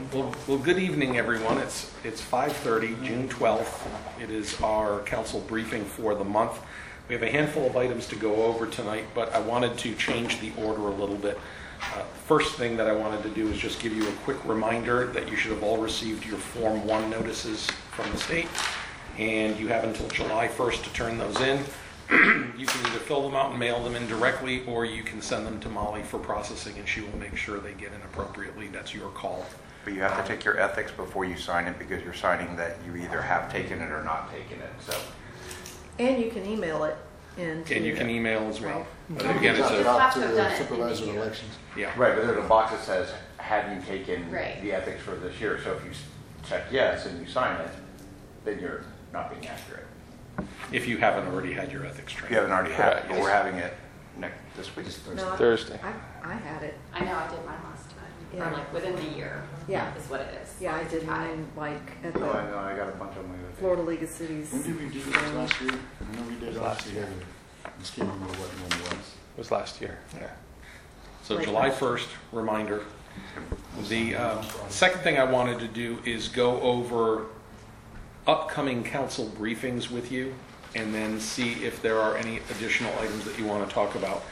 Well, good evening, everyone. It's 5:30, June 12th. It is our council briefing for the month. We have a handful of items to go over tonight, but I wanted to change the order a little bit. First thing that I wanted to do is just give you a quick reminder that you should have all received your Form 1 notices from the state, and you have until July 1st to turn those in. You can either fill them out and mail them in directly, or you can send them to Molly for processing, and she will make sure they get in appropriately. That's your call. But you have to take your ethics before you sign it, because you're signing that you either have taken it or not taken it. So, and you can email it in. And you can email as well. But You again, it's drop it a, off to the supervisor of elections. yeah. right, but there's a box that says, have you taken Right. the ethics for this year? So if you check yes and you sign it, then you're not being accurate. If you haven't already had your ethics training. You haven't already had it, Correct. but we're having it this week. No, Thursday. I had it. I know I did mine last time. Yeah. Or like within the year. Yeah. Is what it is. Yeah, I did Got it. mine like at No, I the know, I got a bunch of them. the other day. Florida League of Cities. When did we do this last year? I know we did it last year. I just can't remember what one it was. It was last year. Yeah. So Like July that. 1st, reminder. The second thing I wanted to do is go over upcoming council briefings with you, and then see if there are any additional items that you want to talk about.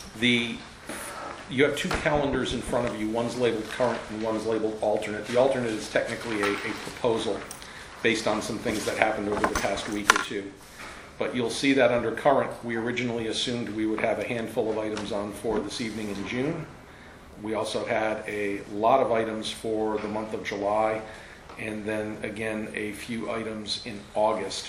You have two calendars in front of you. One's labeled current and one's labeled alternate. The alternate is technically a proposal based on some things that happened over the past week or two. But you'll see that under current, we originally assumed we would have a handful of items on for this evening in June. We also had a lot of items for the month of July, and then again a few items in August.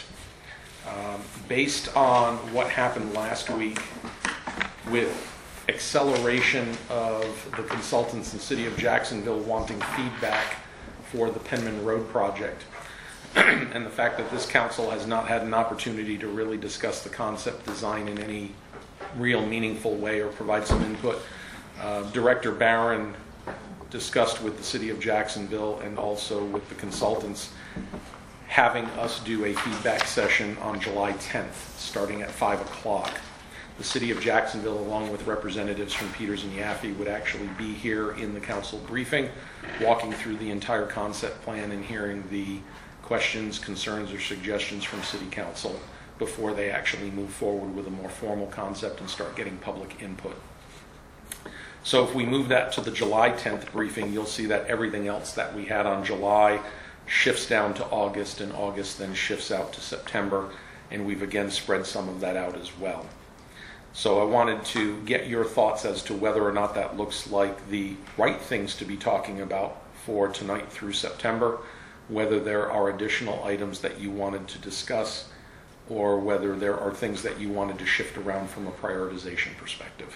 Based on what happened last week with acceleration of the consultants in the city of Jacksonville wanting feedback for the Penman Road project, and the fact that this council has not had an opportunity to really discuss the concept design in any real meaningful way or provide some input, Director Barron discussed with the city of Jacksonville and also with the consultants having us do a feedback session on July 10th, starting at 5 o'clock. The city of Jacksonville, along with representatives from Peters and Yaffe, would actually be here in the council briefing, walking through the entire concept plan and hearing the questions, concerns, or suggestions from city council before they actually move forward with a more formal concept and start getting public input. So if we move that to the July 10th briefing, you'll see that everything else that we had on July shifts down to August, and August then shifts out to September, and we've again spread some of that out as well. So I wanted to get your thoughts as to whether or not that looks like the right things to be talking about for tonight through September, whether there are additional items that you wanted to discuss, or whether there are things that you wanted to shift around from a prioritization perspective.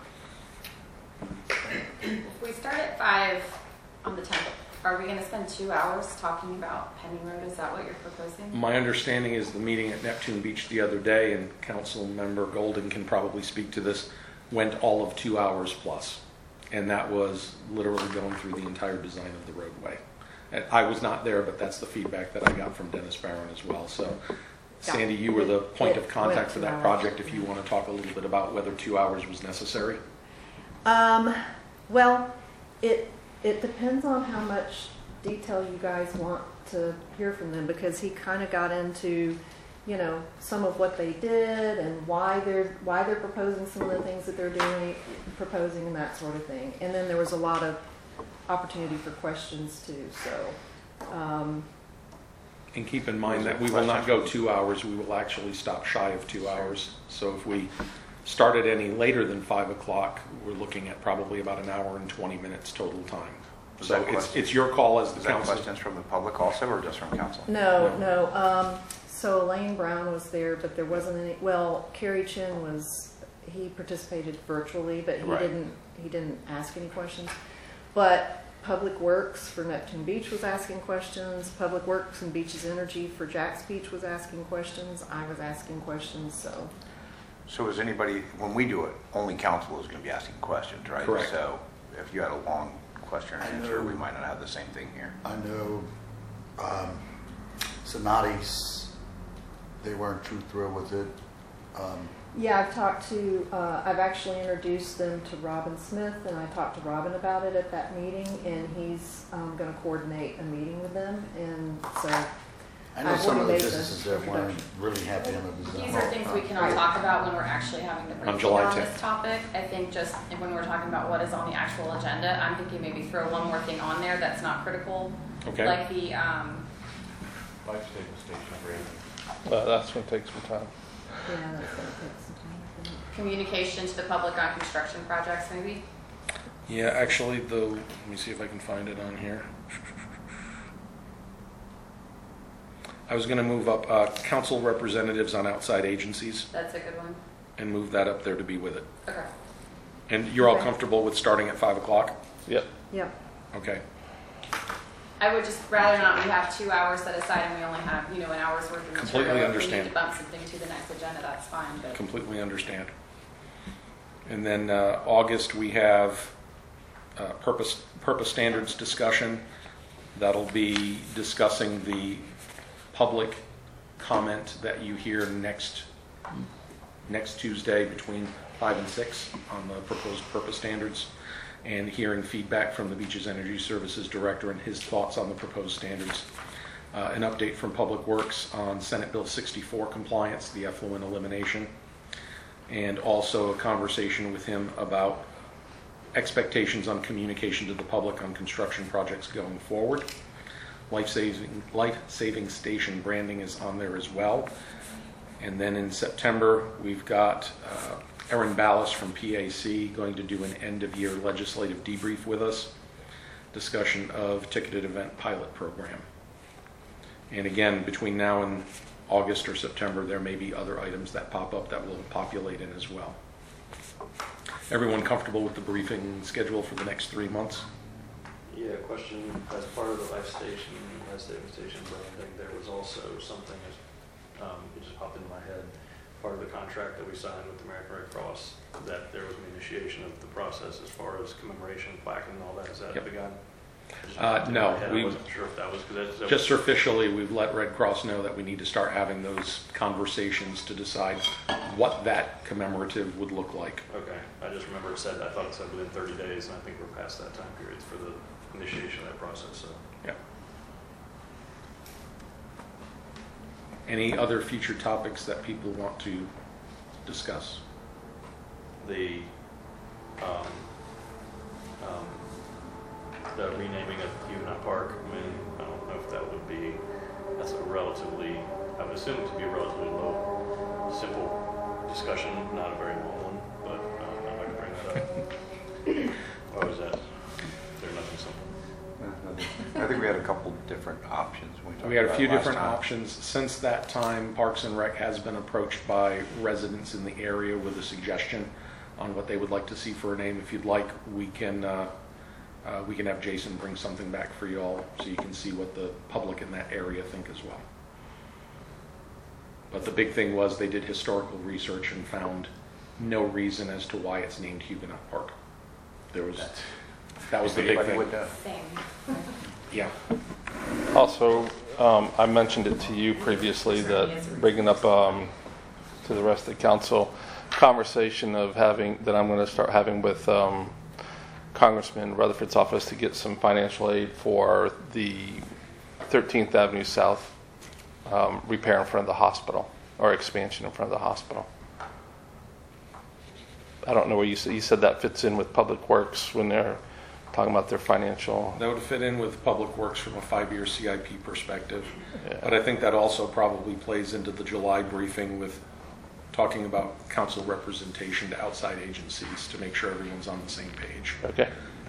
If we start at 5 on the 10th, are we going to spend 2 hours talking about Penning Road? Is that what you're proposing? My understanding is the meeting at Neptune Beach the other day, and Council Member Golden can probably speak to this, went all of 2 hours plus. And that was literally going through the entire design of the roadway. And I was not there, but that's the feedback that I got from Dennis Barron as well. So, Sandy, you were the point of contact for that project. If you want to talk a little bit about whether 2 hours was necessary. Well, it depends on how much detail you guys want to hear from them, because he kind of got into, some of what they did and why they're proposing some of the things that they're proposing and that sort of thing. And then there was a lot of opportunity for questions too. So, And keep in mind that we will not go 2 hours. We will actually stop shy of 2 hours. So if we started any later than 5 o'clock, we're looking at probably about an hour and 20 minutes total time. Was So that it's your call as the Is that council. questions from the public also, or just from council? No. So Elaine Brown was there, but there wasn't any. Well, Kerry Chin he participated virtually, but Right. he didn't ask any questions. But Public Works for Neptune Beach was asking questions. Public Works and Beaches Energy for Jack's Beach was asking questions. I was asking questions. So is anybody, when we do it, only council is going to be asking questions, right? Correct. So if you had a long question and answer, we might not have the same thing here. I know Sonatis, they weren't too thrilled with it. Yeah, I've actually introduced them to Robin Smith, and I talked to Robin about it at that meeting, and he's going to coordinate a meeting with them, and so. I know I've some of the already made businesses that weren't really happy on the design. These are things we can all talk about when we're actually having the briefing July on 10th. this topic. I think just when we're talking about what is on the actual agenda, I'm thinking maybe throw one more thing on there that's not critical. Okay. Like the, Life station branding. That's going to take some time. Yeah, that's going to take some time. I think. communication to the public on construction projects, maybe? Yeah, actually, let me see if I can find it on here. I was going to move up council representatives on outside agencies That's a good one. and move that up there to be with it. Okay. And you're all Okay. comfortable with starting at 5 o'clock? Yep. Yep. Okay. I would just rather not, we have 2 hours set aside and we only have, an hour's worth of Completely material. understand. If we need to bump something to the next agenda, that's fine, but. Completely understand. And then August, we have purpose standards discussion. That'll be discussing the public comment that you hear next Tuesday between 5 and 6 on the proposed purpose standards, and hearing feedback from the Beaches Energy Services Director and his thoughts on the proposed standards. An update from Public Works on Senate Bill 64 compliance, the effluent elimination, and also a conversation with him about expectations on communication to the public on construction projects going forward. Life-saving station branding is on there as well. And then in September, we've got Erin Ballas from PAC going to do an end-of-year legislative debrief with us, discussion of ticketed event pilot program. And again, between now and August or September, there may be other items that pop up that will populate in as well. Everyone comfortable with the briefing schedule for the next 3 months? Yeah, question, as part of the life-saving station branding, there was also something, it just popped into my head, part of the contract that we signed with the American Red Cross, that there was an initiation of the process as far as commemoration, plaque and all that. Is that Yep. begun? It just popped into No, my head. we- I wasn't sure if that was, because that's. Just officially, we've let Red Cross know that we need to start having those conversations to decide what that commemorative would look like. Okay, I just remember I thought it said within 30 days, and I think we're past that time period for the initiation of that process, so. Yeah. Any other future topics that people want to discuss? The renaming of Huguenot Park, I mean, I don't know if that would be, that's a relatively, I would assume it to be a relatively low, simple discussion, not a very long one, but I'd like to bring that up. Or is that, is there nothing simple? I think we had a couple different options. We had a few different options. options. Since that time, Parks and Rec has been approached by residents in the area with a suggestion on what they would like to see for a name. If you'd like, we can have Jason bring something back for you all so you can see what the public in that area think as well. But the big thing was they did historical research and found no reason as to why it's named Huguenot Park. That was the big Anybody thing. would know. Same. Yeah. Also, I mentioned it to you previously that bringing up to the rest of the council conversation that I'm going to start having with Congressman Rutherford's office to get some financial aid for the 13th Avenue South repair in front of the hospital, or expansion in front of the hospital. I don't know where you said that fits in with Public Works when they're talking about their financial. That would fit in with Public Works from a 5-year CIP perspective. Yeah. But I think that also probably plays into the July briefing with talking about council representation to outside agencies to make sure everyone's on the same page. Okay.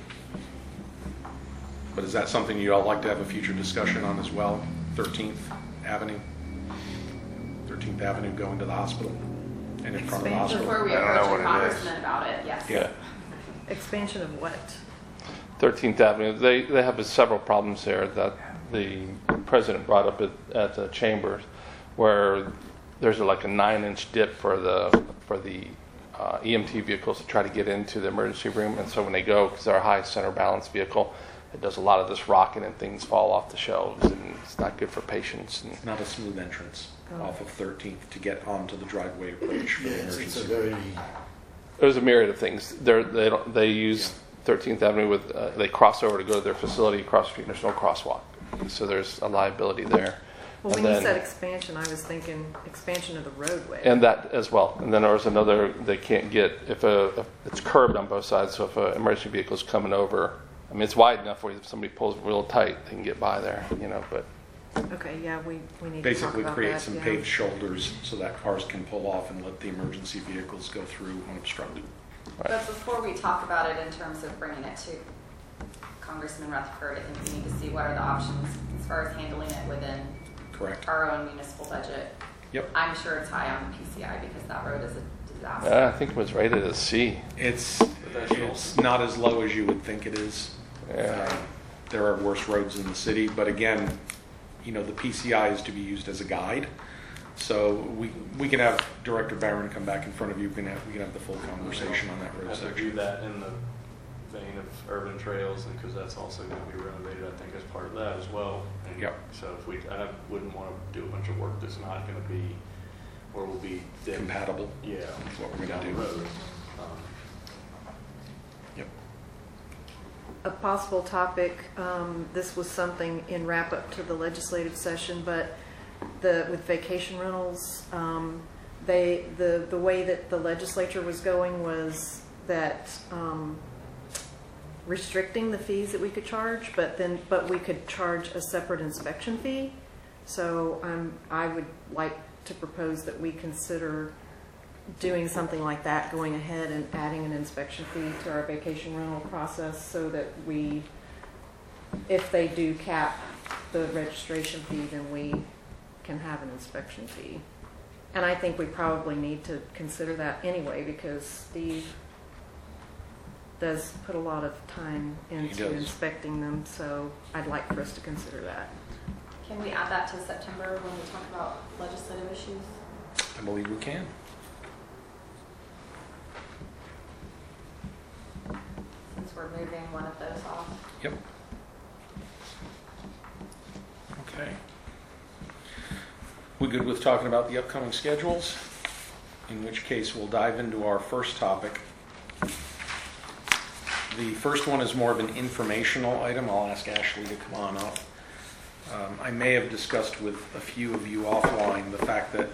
But is that something you all like to have a future discussion on as well? 13th Avenue? 13th Avenue going to the hospital and in front of the Expansion. hospital? Before we I don't know approach a what it is. congressman about it, yes. Yeah. Expansion of what? 13th Avenue. They have several problems there that the president brought up at the chambers, where there's like a 9-inch dip for the EMT vehicles to try to get into the emergency room, and so when they go, because they're a high center balance vehicle, it does a lot of this rocking and things fall off the shelves, and it's not good for patients. And Not a smooth entrance Oh. off of 13th to get onto the driveway approach for the Yes, it's a emergency. very, there's a myriad of things. They use 13th Avenue with they cross over to go to their facility across the street. And there's no crosswalk, so there's a liability there. Well, And when then- you said expansion, I was thinking expansion of the roadway. And that as well. And then there was another, they can't get, if it's curbed on both sides, so if an emergency vehicle is coming over, I mean, it's wide enough where if somebody pulls real tight, they can get by there, but Okay, yeah, we need to talk Basically about create that, some yeah. paved shoulders so that cars can pull off and let the emergency vehicles go through unobstructed. But before we talk about it in terms of bringing it to Congressman Rutherford, I think we need to see what are the options as far as handling it within Correct. our own municipal budget. Yep. I'm sure it's high on the PCI because that road is a disaster. I think it was rated as C. It's not as low as you would think it is. Yeah. There are worse roads in the city, but again, the PCI is to be used as a guide. So we can have Director Barron come back in front of you. We can have the full conversation on that road I have to do section. that in the vein of urban trails, and because that's also going to be renovated, I think, as part of that as well. And Yep. So I wouldn't want to do a bunch of work that's not going to be, or will be dead. Compatible. Yeah. With what we're down gonna the do. road. Yep. A possible topic, this was something in wrap up to the legislative session, but with vacation rentals, the way that the legislature was going was that restricting the fees that we could charge, but we could charge a separate inspection fee. So I would like to propose that we consider doing something like that, going ahead and adding an inspection fee to our vacation rental process so that if they do cap the registration fee, then we can have an inspection fee. And I think we probably need to consider that anyway because Steve does put a lot of time into does. inspecting them, so I'd like for us to consider that. Can we add that to September when we talk about legislative issues? I believe we can. Since we're moving one of those off. Yep. Okay. We good with talking about the upcoming schedules? In which case, we'll dive into our first topic. The first one is more of an informational item. I'll ask Ashley to come on up. I may have discussed with a few of you offline the fact that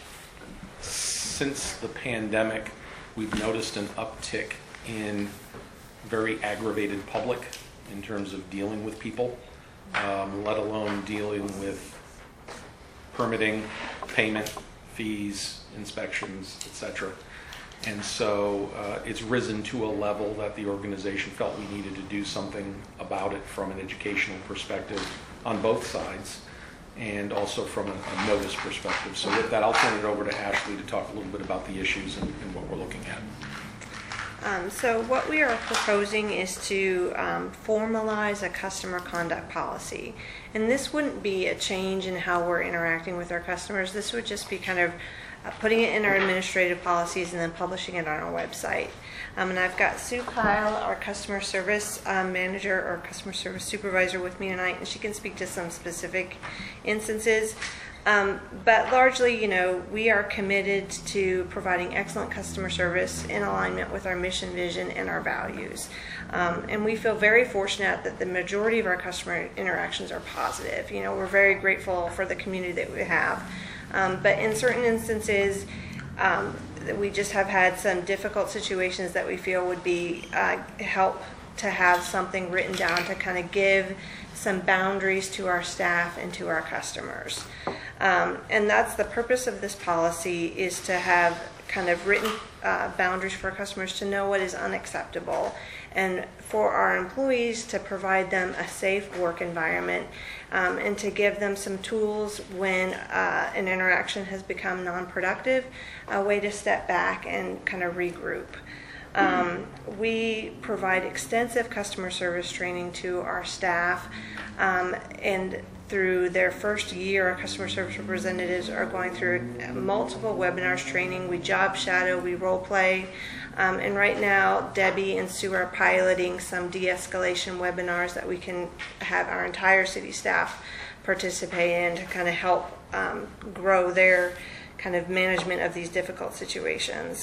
since the pandemic, we've noticed an uptick in very aggravated public in terms of dealing with people, let alone dealing with permitting, payment, fees, inspections, etc. And so it's risen to a level that the organization felt we needed to do something about it from an educational perspective on both sides and also from a notice perspective. So with that, I'll turn it over to Ashley to talk a little bit about the issues and what we're looking at. So what we are proposing is to formalize a customer conduct policy. And this wouldn't be a change in how we're interacting with our customers. This would just be kind of putting it in our administrative policies and then publishing it on our website. And I've got Sue Kyle, our customer service manager or customer service supervisor with me tonight, and she can speak to some specific instances. But largely, we are committed to providing excellent customer service in alignment with our mission, vision, and our values. And we feel very fortunate that the majority of our customer interactions are positive. We're very grateful for the community that we have. But in certain instances, we just have had some difficult situations that we feel would be help to have something written down to kind of give some boundaries to our staff and to our customers. And that's the purpose of this policy, is to have kind of written boundaries for customers to know what is unacceptable, and for our employees to provide them a safe work environment, and to give them some tools when an interaction has become non-productive, a way to step back and kind of regroup. We provide extensive customer service training to our staff, and through their first year, our customer service representatives are going through multiple webinars training. We job shadow, we role play, and right now Debbie and Sue are piloting some de-escalation webinars that we can have our entire city staff participate in to kind of help grow their kind of management of these difficult situations.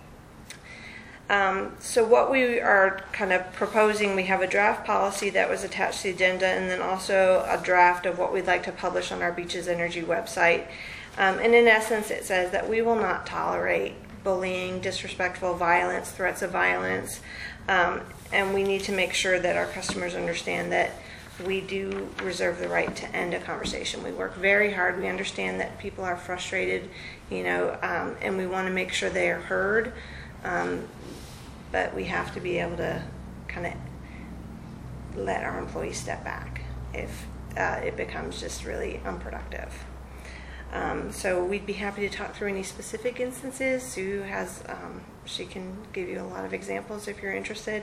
So what we are kind of proposing, we have a draft policy that was attached to the agenda, and then also a draft of what we'd like to publish on our Beaches Energy website. And in essence, it says that we will not tolerate bullying, disrespectful violence, threats of violence, and we need to make sure that our customers understand that we do reserve the right to end a conversation. We work very hard. We understand that people are frustrated, and we want to make sure they are heard. But we have to be able to kind of let our employees step back if it becomes just really unproductive. So we'd be happy to talk through any specific instances. Sue has, she can give you a lot of examples if you're interested.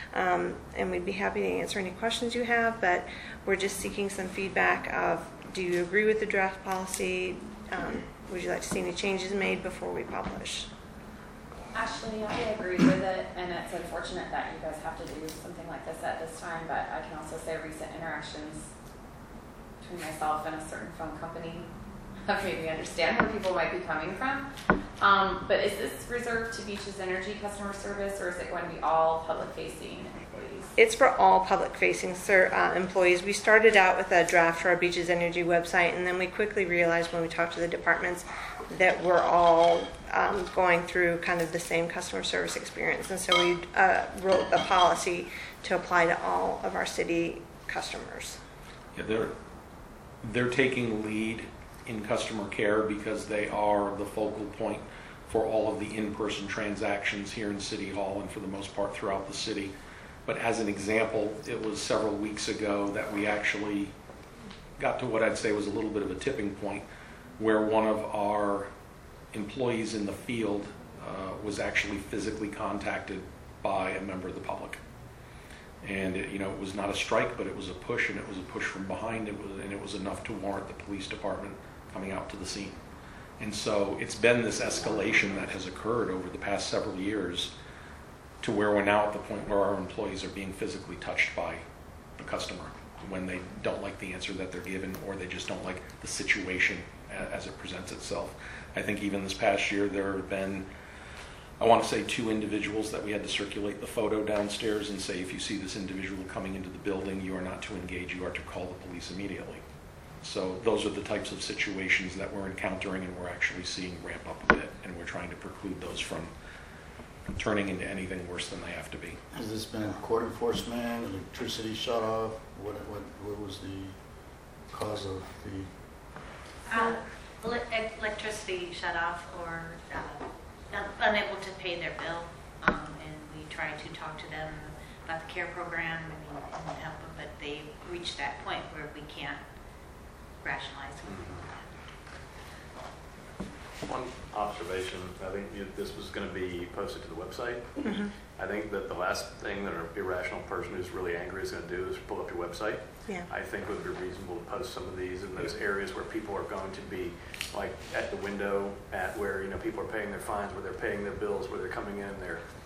And we'd be happy to answer any questions you have, but we're just seeking some feedback of, do you agree with the draft policy? Would you like to see any changes made before we publish? Ashley, I agree with it, and it's unfortunate that you guys have to do something like this at this time, but I can also say recent interactions between myself and a certain phone company have made me understand where people might be coming from. But is this reserved to Beaches Energy customer service, or is it going to be all public-facing employees? It's for all public-facing employees. We started out with a draft for our Beaches Energy website, and then we quickly realized when we talked to the departments that we're all going through kind of the same customer service experience. And so we wrote a policy to apply to all of our city customers. Yeah, they're taking lead in customer care because they are the focal point for all of the in-person transactions here in City Hall and for the most part throughout the city. But as an example, it was several weeks ago that we actually got to what I'd say was a little bit of a tipping point, where one of our employees in the field was actually physically contacted by a member of the public. And it was not a strike, but it was a push, and it was a push from behind. It was enough to warrant the police department coming out to the scene. And so it's been this escalation that has occurred over the past several years to where we're now at the point where our employees are being physically touched by the customer when they don't like the answer that they're given, or they just don't like the situation as it presents itself. I think even this past year there have been, I want to say, 2 individuals that we had to circulate the photo downstairs and say, if you see this individual coming into the building, you are not to engage, you are to call the police immediately. So those are the types of situations that we're encountering, and we're actually seeing ramp up a bit, and we're trying to preclude those from turning into anything worse than they have to be. Has this been court enforcement, electricity shut off? What was the cause of the... Electricity shut off, or unable to pay their bill, and we try to talk to them about the CARE program and help them, but they reached that point where we can't rationalize something like that. One observation, I think this was going to be posted to the website. Mm-hmm. I think that the last thing that an irrational person who's really angry is going to do is pull up your website. Yeah. I think it would be reasonable to post some of these in those areas where people are going to be, like at the window, at where people are paying their fines, where they're paying their bills, where they're coming in.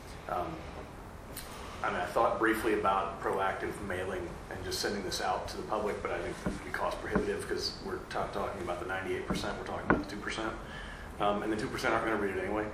I thought briefly about proactive mailing and just sending this out to the public, but I think that would be cost prohibitive because we're talking about the 98%, we're talking about the 2%, and the 2% aren't going to read it anyway.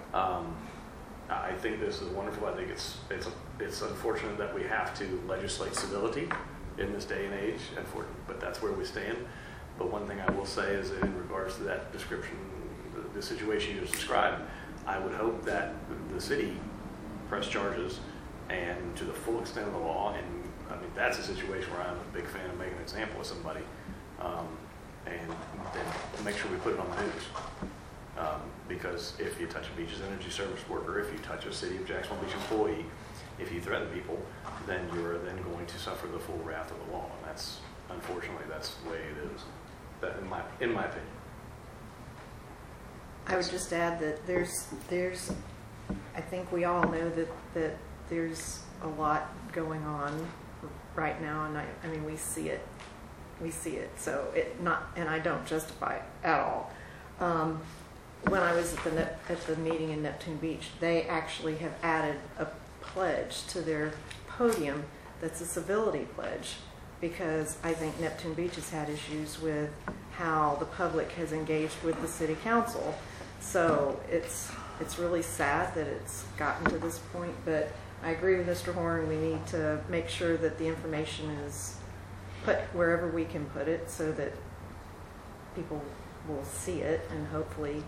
I think this is wonderful. I think it's unfortunate that we have to legislate civility in this day and age, but that's where we stand. But one thing I will say is that in regards to that description, the situation you just described, I would hope that the city press charges and to the full extent of the law, and that's a situation where I'm a big fan of making an example of somebody, and then make sure we put it on the news. Because if you touch a Beaches Energy Service worker, if you touch a City of Jacksonville Beach employee, if you threaten people, then you're then going to suffer the full wrath of the law. And unfortunately, that's the way it is. That in my opinion. I would just add that there's I think we all know that there's a lot going on right now, and I mean, we see it. So and I don't justify it at all. When I was at the meeting in Neptune Beach, they actually have added a pledge to their podium that's a civility pledge, because I think Neptune Beach has had issues with how the public has engaged with the city council. So it's really sad that it's gotten to this point, but I agree with Mr. Horn. We need to make sure that the information is put wherever we can put it so that people will see it, and hopefully,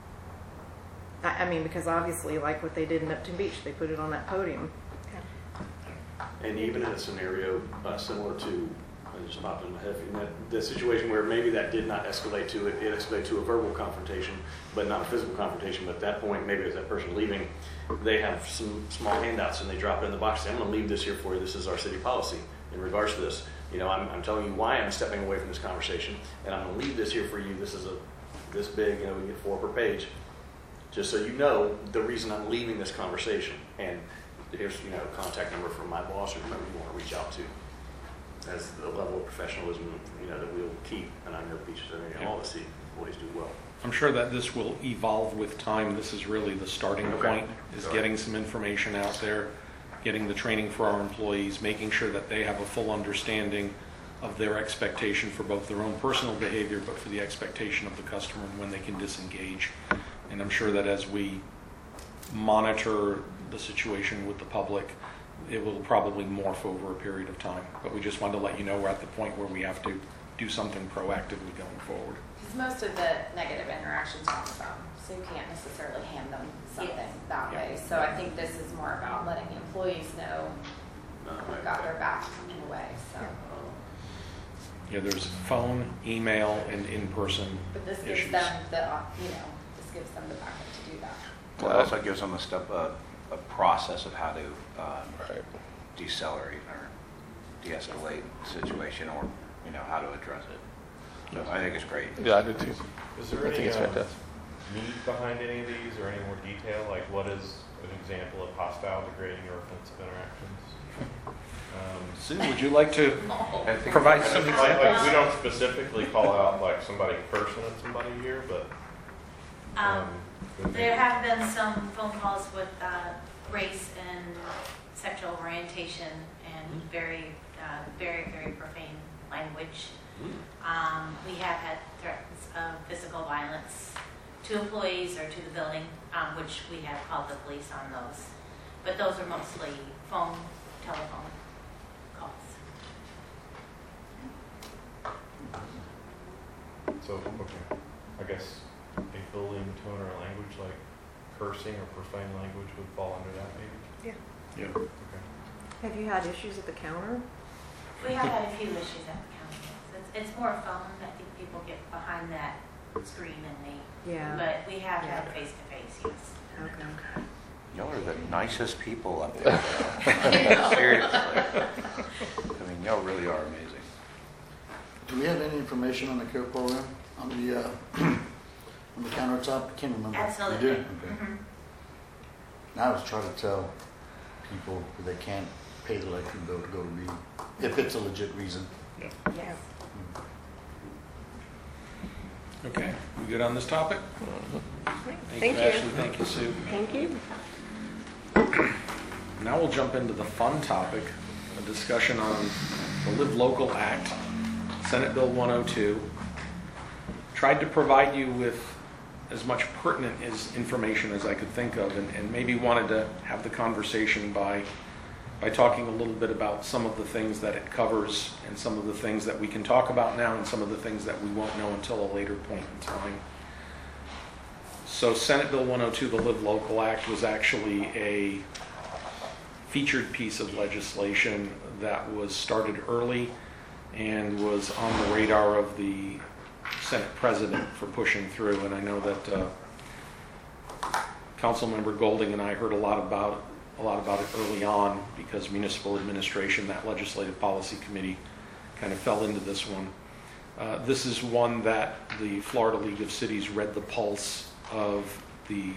I mean, because obviously, like what they did in Neptune Beach, they put it on that podium. And even in a scenario similar to, I just popped in my head, in the situation where maybe that did not escalate to it escalated to a verbal confrontation, but not a physical confrontation. But at that point, maybe as that person leaving, they have some small handouts and they drop it in the box. Say, I'm going to leave this here for you. This is our city policy in regards to this. You know, I'm telling you why I'm stepping away from this conversation, and I'm going to leave this here for you. This is this big. You know, we get 4 per page, just so you know the reason I'm leaving this conversation. And here's, you know, contact number from my boss or whoever you want to reach out to, as the level of professionalism, you know, that we'll keep. And I know Beaches and all the city employees do well. I'm sure that this will evolve with time. This is really the starting point, is getting some information out there, getting the training for our employees, making sure that they have a full understanding of their expectation for both their own personal behavior, but for the expectation of the customer and when they can disengage. And I'm sure that as we monitor the situation with the public, it will probably morph over a period of time. But we just wanted to let you know we're at the point where we have to do something proactively going forward. Because most of the negative interactions are on the phone, so you can't necessarily hand them something that way. So I think this is more about letting the employees know we've got their back in a way. So, Yeah, there's phone, email, and in-person but this gives issues. them this gives them the backup to do that. Well, it also gives them a process of how to decelerate or de-escalate the situation, or, you know, how to address it. So I think it's great. Yeah, I do too. Is there I think any it's fantastic. need behind any of these, or any more detail? Like, what is an example of hostile, degrading, or offensive interactions? Sue, would you like to I think- provide some Like, examples? we don't specifically call out like somebody cursing at somebody here, but There have been some phone calls with race and sexual orientation and very, very profane language. We have had threats of physical violence to employees or to the building, which we have called the police on those. But those are mostly telephone calls. so okay. I guess a bullying tone or language like cursing or profane language would fall under that, maybe. Yeah. Okay. Have you had issues at the counter? We have had a few issues at the county. It's more phone. I think people get behind that screen and they. Yeah. But we have had face to face, yes. Okay. Y'all are the nicest people up there. Seriously. I mean, y'all really are amazing. Do we have any information on the care program, on the on the countertop? I can't remember. Absolutely. You do? Okay. Mhm. Now I was trying to tell people that they can't pay the electric bill to go to read, if it's a legit reason. Yes. Okay, we good on this topic? Thank you. Ashley. Thank you, Sue. Thank you. Now we'll jump into the fun topic, a discussion on the Live Local Act, Senate Bill 102. Tried to provide you with as much pertinent information as I could think of, and maybe wanted to have the conversation by talking a little bit about some of the things that it covers, and some of the things that we can talk about now, and some of the things that we won't know until a later point in time. So Senate Bill 102, the Live Local Act, was actually a featured piece of legislation that was started early and was on the radar of the Senate President for pushing through. And I know that Councilmember Golding and I heard a lot about it early on, because Municipal Administration, that Legislative Policy Committee, kind of fell into this one. This is one that the Florida League of Cities read the pulse of the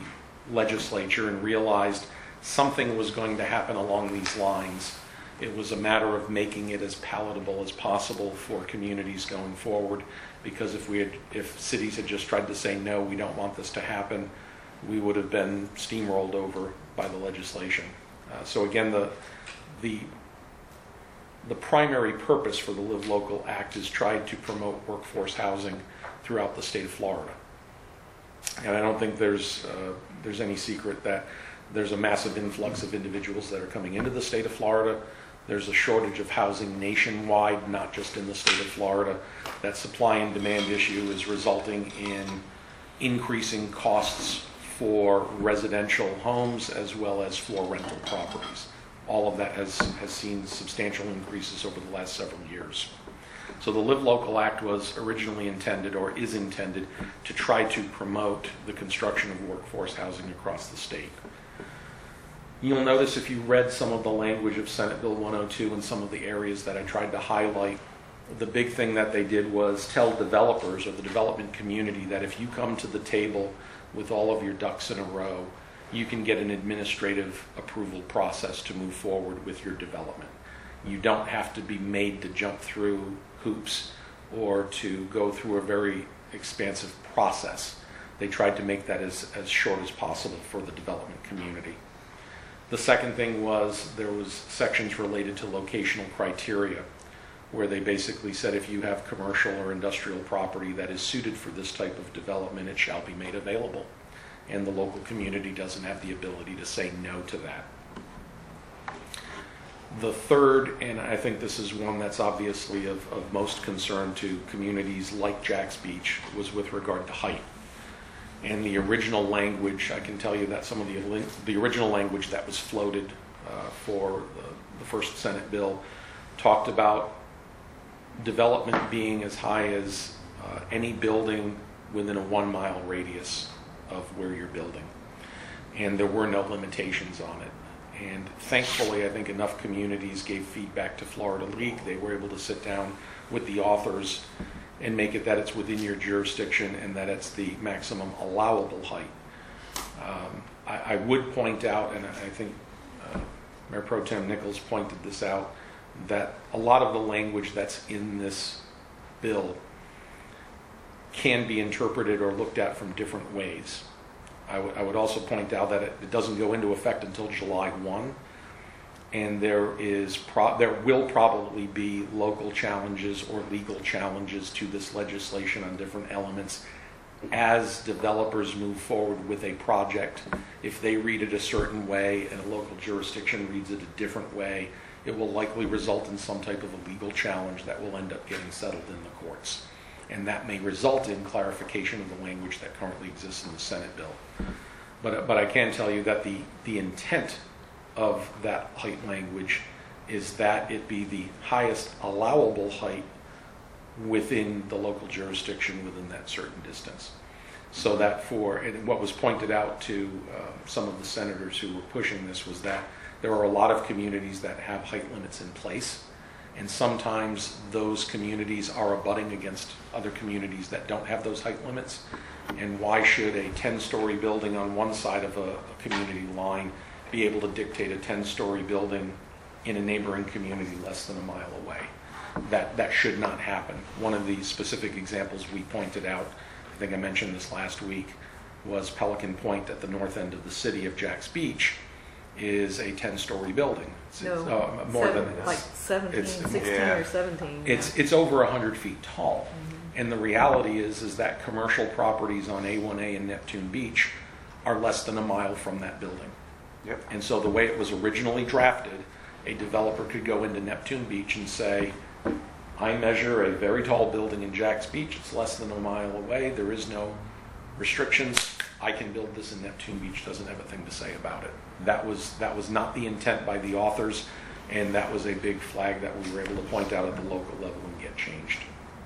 legislature and realized something was going to happen along these lines. It was a matter of making it as palatable as possible for communities going forward, because if cities had just tried to say, no, we don't want this to happen, we would have been steamrolled over by the legislation. So again, the primary purpose for the Live Local Act is tried to promote workforce housing throughout the state of Florida. And I don't think there's any secret that there's a massive influx of individuals that are coming into the state of Florida. There's a shortage of housing nationwide, not just in the state of Florida. That supply and demand issue is resulting in increasing costs for residential homes as well as for rental properties. All of that has seen substantial increases over the last several years. So the Live Local Act was originally intended, or is intended, to try to promote the construction of workforce housing across the state. You'll notice if you read some of the language of Senate Bill 102 and some of the areas that I tried to highlight, the big thing that they did was tell developers or the development community that if you come to the table with all of your ducks in a row, you can get an administrative approval process to move forward with your development. You don't have to be made to jump through hoops or to go through a very expansive process. They tried to make that as short as possible for the development community. The second thing was there was sections related to locational criteria, where they basically said if you have commercial or industrial property that is suited for this type of development, it shall be made available. And the local community doesn't have the ability to say no to that. The third, and I think this is one that's obviously of most concern to communities like Jax Beach, was with regard to height. And the original language, I can tell you that some of the original language that was floated for the first Senate bill talked about development being as high as any building within a 1 mile radius of where you're building. And there were no limitations on it. And thankfully, I think enough communities gave feedback to Florida League. They were able to sit down with the authors and make it that it's within your jurisdiction and that it's the maximum allowable height. I would point out, and I think Mayor Pro Tem Nichols pointed this out, that a lot of the language that's in this bill can be interpreted or looked at from different ways. I would also point out that it doesn't go into effect until July 1, and there will probably be local challenges or legal challenges to this legislation on different elements as developers move forward with a project. If they read it a certain way and a local jurisdiction reads it a different way, it will likely result in some type of a legal challenge that will end up getting settled in the courts. And that may result in clarification of the language that currently exists in the Senate bill. But I can tell you that the intent of that height language is that it be the highest allowable height within the local jurisdiction within that certain distance. So that and what was pointed out to some of the senators who were pushing this was that there are a lot of communities that have height limits in place, and sometimes those communities are abutting against other communities that don't have those height limits. And why should a 10-story building on one side of a community line be able to dictate a 10-story building in a neighboring community less than a mile away? That should not happen. One of the specific examples we pointed out, I think I mentioned this last week, was Pelican Point at the north end of the city of Jax Beach is a 10-story building. More than this. Like 16 or 17. It's over 100 feet tall. Mm-hmm. And the reality is that commercial properties on A1A and Neptune Beach are less than a mile from that building. Yep. And so the way it was originally drafted, a developer could go into Neptune Beach and say, I measure a very tall building in Jax Beach. It's less than a mile away. There is no restrictions. I can build this in Neptune Beach. Doesn't have a thing to say about it. That was not the intent by the authors, and that was a big flag that we were able to point out at the local level and get changed.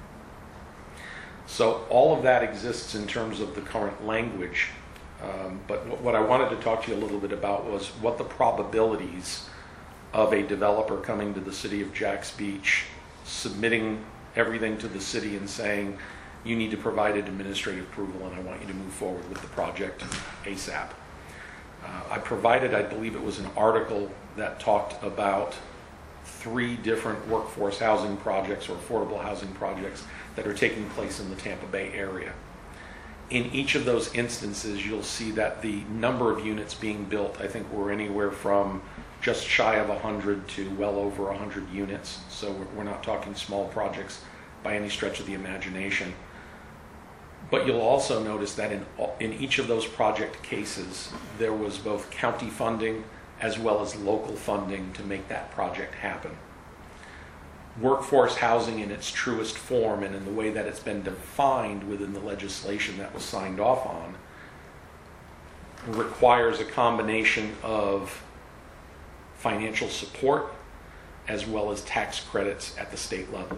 So all of that exists in terms of the current language. But what I wanted to talk to you a little bit about was what the probabilities of a developer coming to the city of Jax Beach, submitting everything to the city and saying, you need to provide an administrative approval and I want you to move forward with the project ASAP. I provided, I believe it was an article that talked about 3 different workforce housing projects or affordable housing projects that are taking place in the Tampa Bay area. In each of those instances, you'll see that the number of units being built, I think, were anywhere from just shy of 100 to well over 100 units. So we're not talking small projects by any stretch of the imagination. But you'll also notice that in each of those project cases, there was both county funding as well as local funding to make that project happen. Workforce housing in its truest form and in the way that it's been defined within the legislation that was signed off on requires a combination of financial support as well as tax credits at the state level.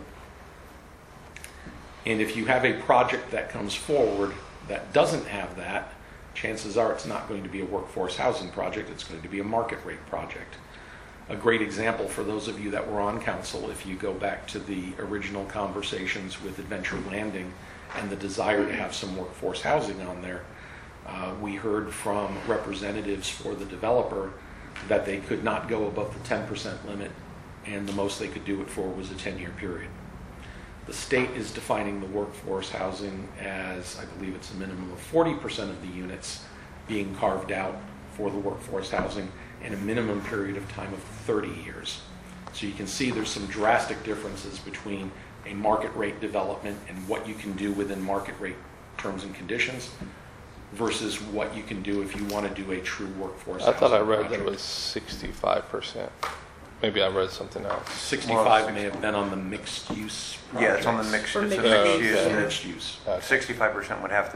And if you have a project that comes forward that doesn't have that, chances are it's not going to be a workforce housing project, it's going to be a market rate project. A great example for those of you that were on council, if you go back to the original conversations with Adventure Landing and the desire to have some workforce housing on there, we heard from representatives for the developer that they could not go above the 10% limit, and the most they could do it for was a 10-year period. The state is defining the workforce housing as, I believe it's a minimum of 40% of the units being carved out for the workforce housing and a minimum period of time of 30 years. So you can see there's some drastic differences between a market rate development and what you can do within market rate terms and conditions versus what you can do if you want to do a true workforce housing I thought I read that project. it was 65%. Maybe I read something else. 65 may have been on the mixed use projects. Yeah, it's on the mixed, For it's a mixed mixed use. use. For and mixed use. 65% would have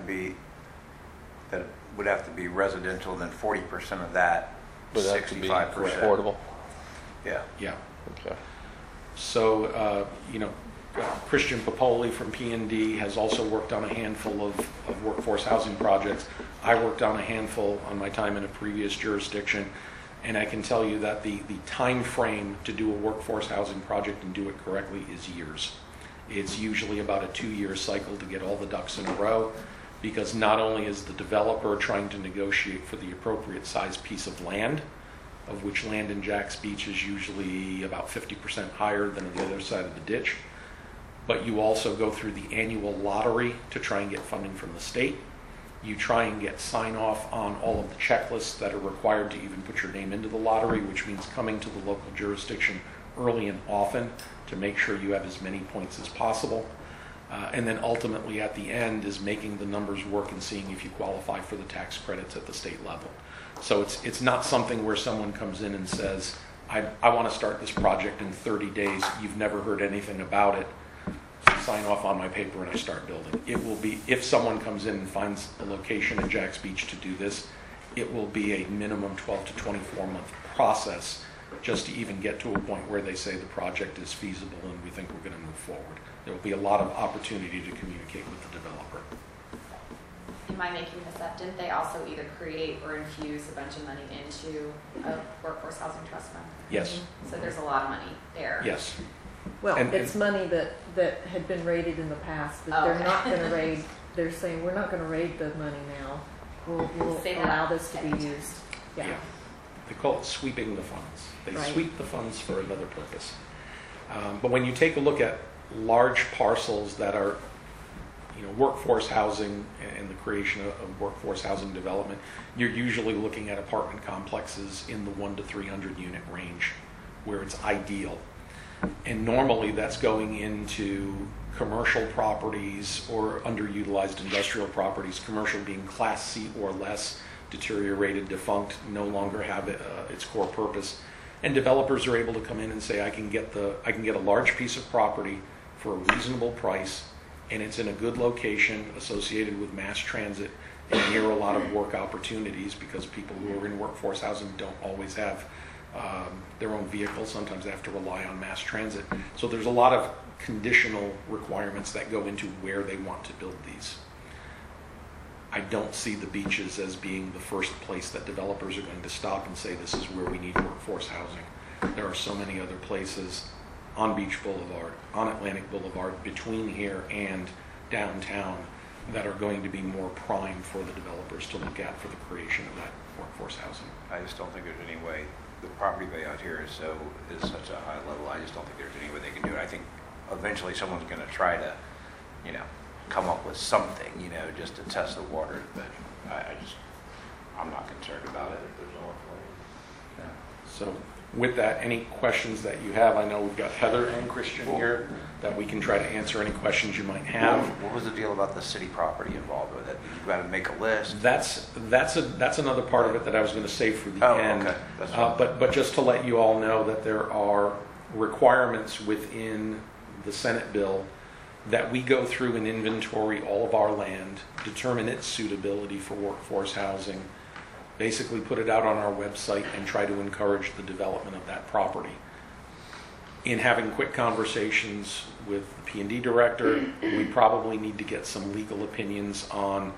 to be residential, then 40% of that, Would have to be 65%. affordable. Yeah. Yeah. Okay. So, Christian Popoli from P&D has also worked on a handful of workforce housing projects. I worked on a handful on my time in a previous jurisdiction, and I can tell you that the time frame to do a workforce housing project and do it correctly is years. It's usually about a 2-year cycle to get all the ducks in a row, because not only is the developer trying to negotiate for the appropriate size piece of land, of which land in Jack's Beach is usually about 50% higher than on the other side of the ditch, but you also go through the annual lottery to try and get funding from the state. You try and get sign off on all of the checklists that are required to even put your name into the lottery, which means coming to the local jurisdiction early and often to make sure you have as many points as possible. And then ultimately at the end is making the numbers work and seeing if you qualify for the tax credits at the state level. So it's not something where someone comes in and says, I want to start this project in 30 days. You've never heard anything about it. Sign off on my paper and I start building. It will be, if someone comes in and finds a location in Jack's Beach to do this, it will be a minimum 12 to 24 month process just to even get to a point where they say the project is feasible and we think we're going to move forward. There will be a lot of opportunity to communicate with the developer. Am I making this up? Didn't they also either create or infuse a bunch of money into a workforce housing trust fund? Yes, So there's a lot of money there. yes. Well, And- it's money that had been raided in the past, that Oh, they're okay. not going to raid. They're saying, we're not going to raid the money now. We'll Say that. allow this to be used. Yeah. They call it sweeping the funds. They Right. sweep the funds for another purpose. But when you take a look at large parcels that are, workforce housing and the creation of workforce housing development, you're usually looking at apartment complexes in the 1 to 300 unit range where it's ideal. And normally that's going into commercial properties or underutilized industrial properties, commercial being Class C or less, deteriorated, defunct, no longer have its core purpose. And developers are able to come in and say, I can get a large piece of property for a reasonable price, and it's in a good location associated with mass transit and near a lot of work opportunities, because people who are in workforce housing don't always have their own vehicles. Sometimes they have to rely on mass transit. So there's a lot of conditional requirements that go into where they want to build these. I don't see the beaches as being the first place that developers are going to stop and say this is where we need workforce housing. There are so many other places on Beach Boulevard, on Atlantic Boulevard, between here and downtown, that are going to be more prime for the developers to look at for the creation of that workforce housing. I just don't think there's any way, the property value out here is such a high level, I just don't think there's any way they can do it. I think eventually someone's gonna try to, come up with something, just to test the waters, but I'm not concerned about it. So with that, any questions that you have? I know we've got Heather and Christian here that we can try to answer any questions you might have. What was the deal about the city property involved with it? You gotta make a list? That's another part of it that I was going to save for the Oh, end. okay. That's fine. But just to let you all know that there are requirements within the Senate bill that we go through and inventory all of our land, determine its suitability for workforce housing, basically put it out on our website and try to encourage the development of that property. In having quick conversations with the P&D director, we probably need to get some legal opinions on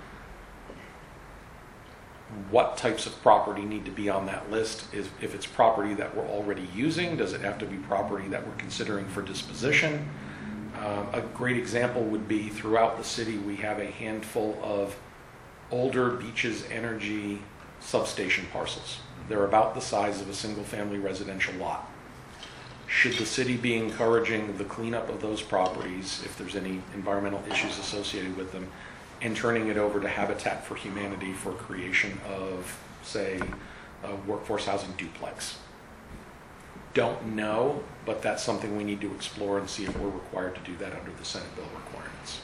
what types of property need to be on that list. If it's property that we're already using, does it have to be property that we're considering for disposition? A great example would be throughout the city, we have a handful of older Beaches Energy substation parcels. They're about the size of a single-family residential lot. Should the city be encouraging the cleanup of those properties, if there's any environmental issues associated with them, and turning it over to Habitat for Humanity for creation of, say, a workforce housing duplex? Don't know, but that's something we need to explore and see if we're required to do that under the Senate bill requirements.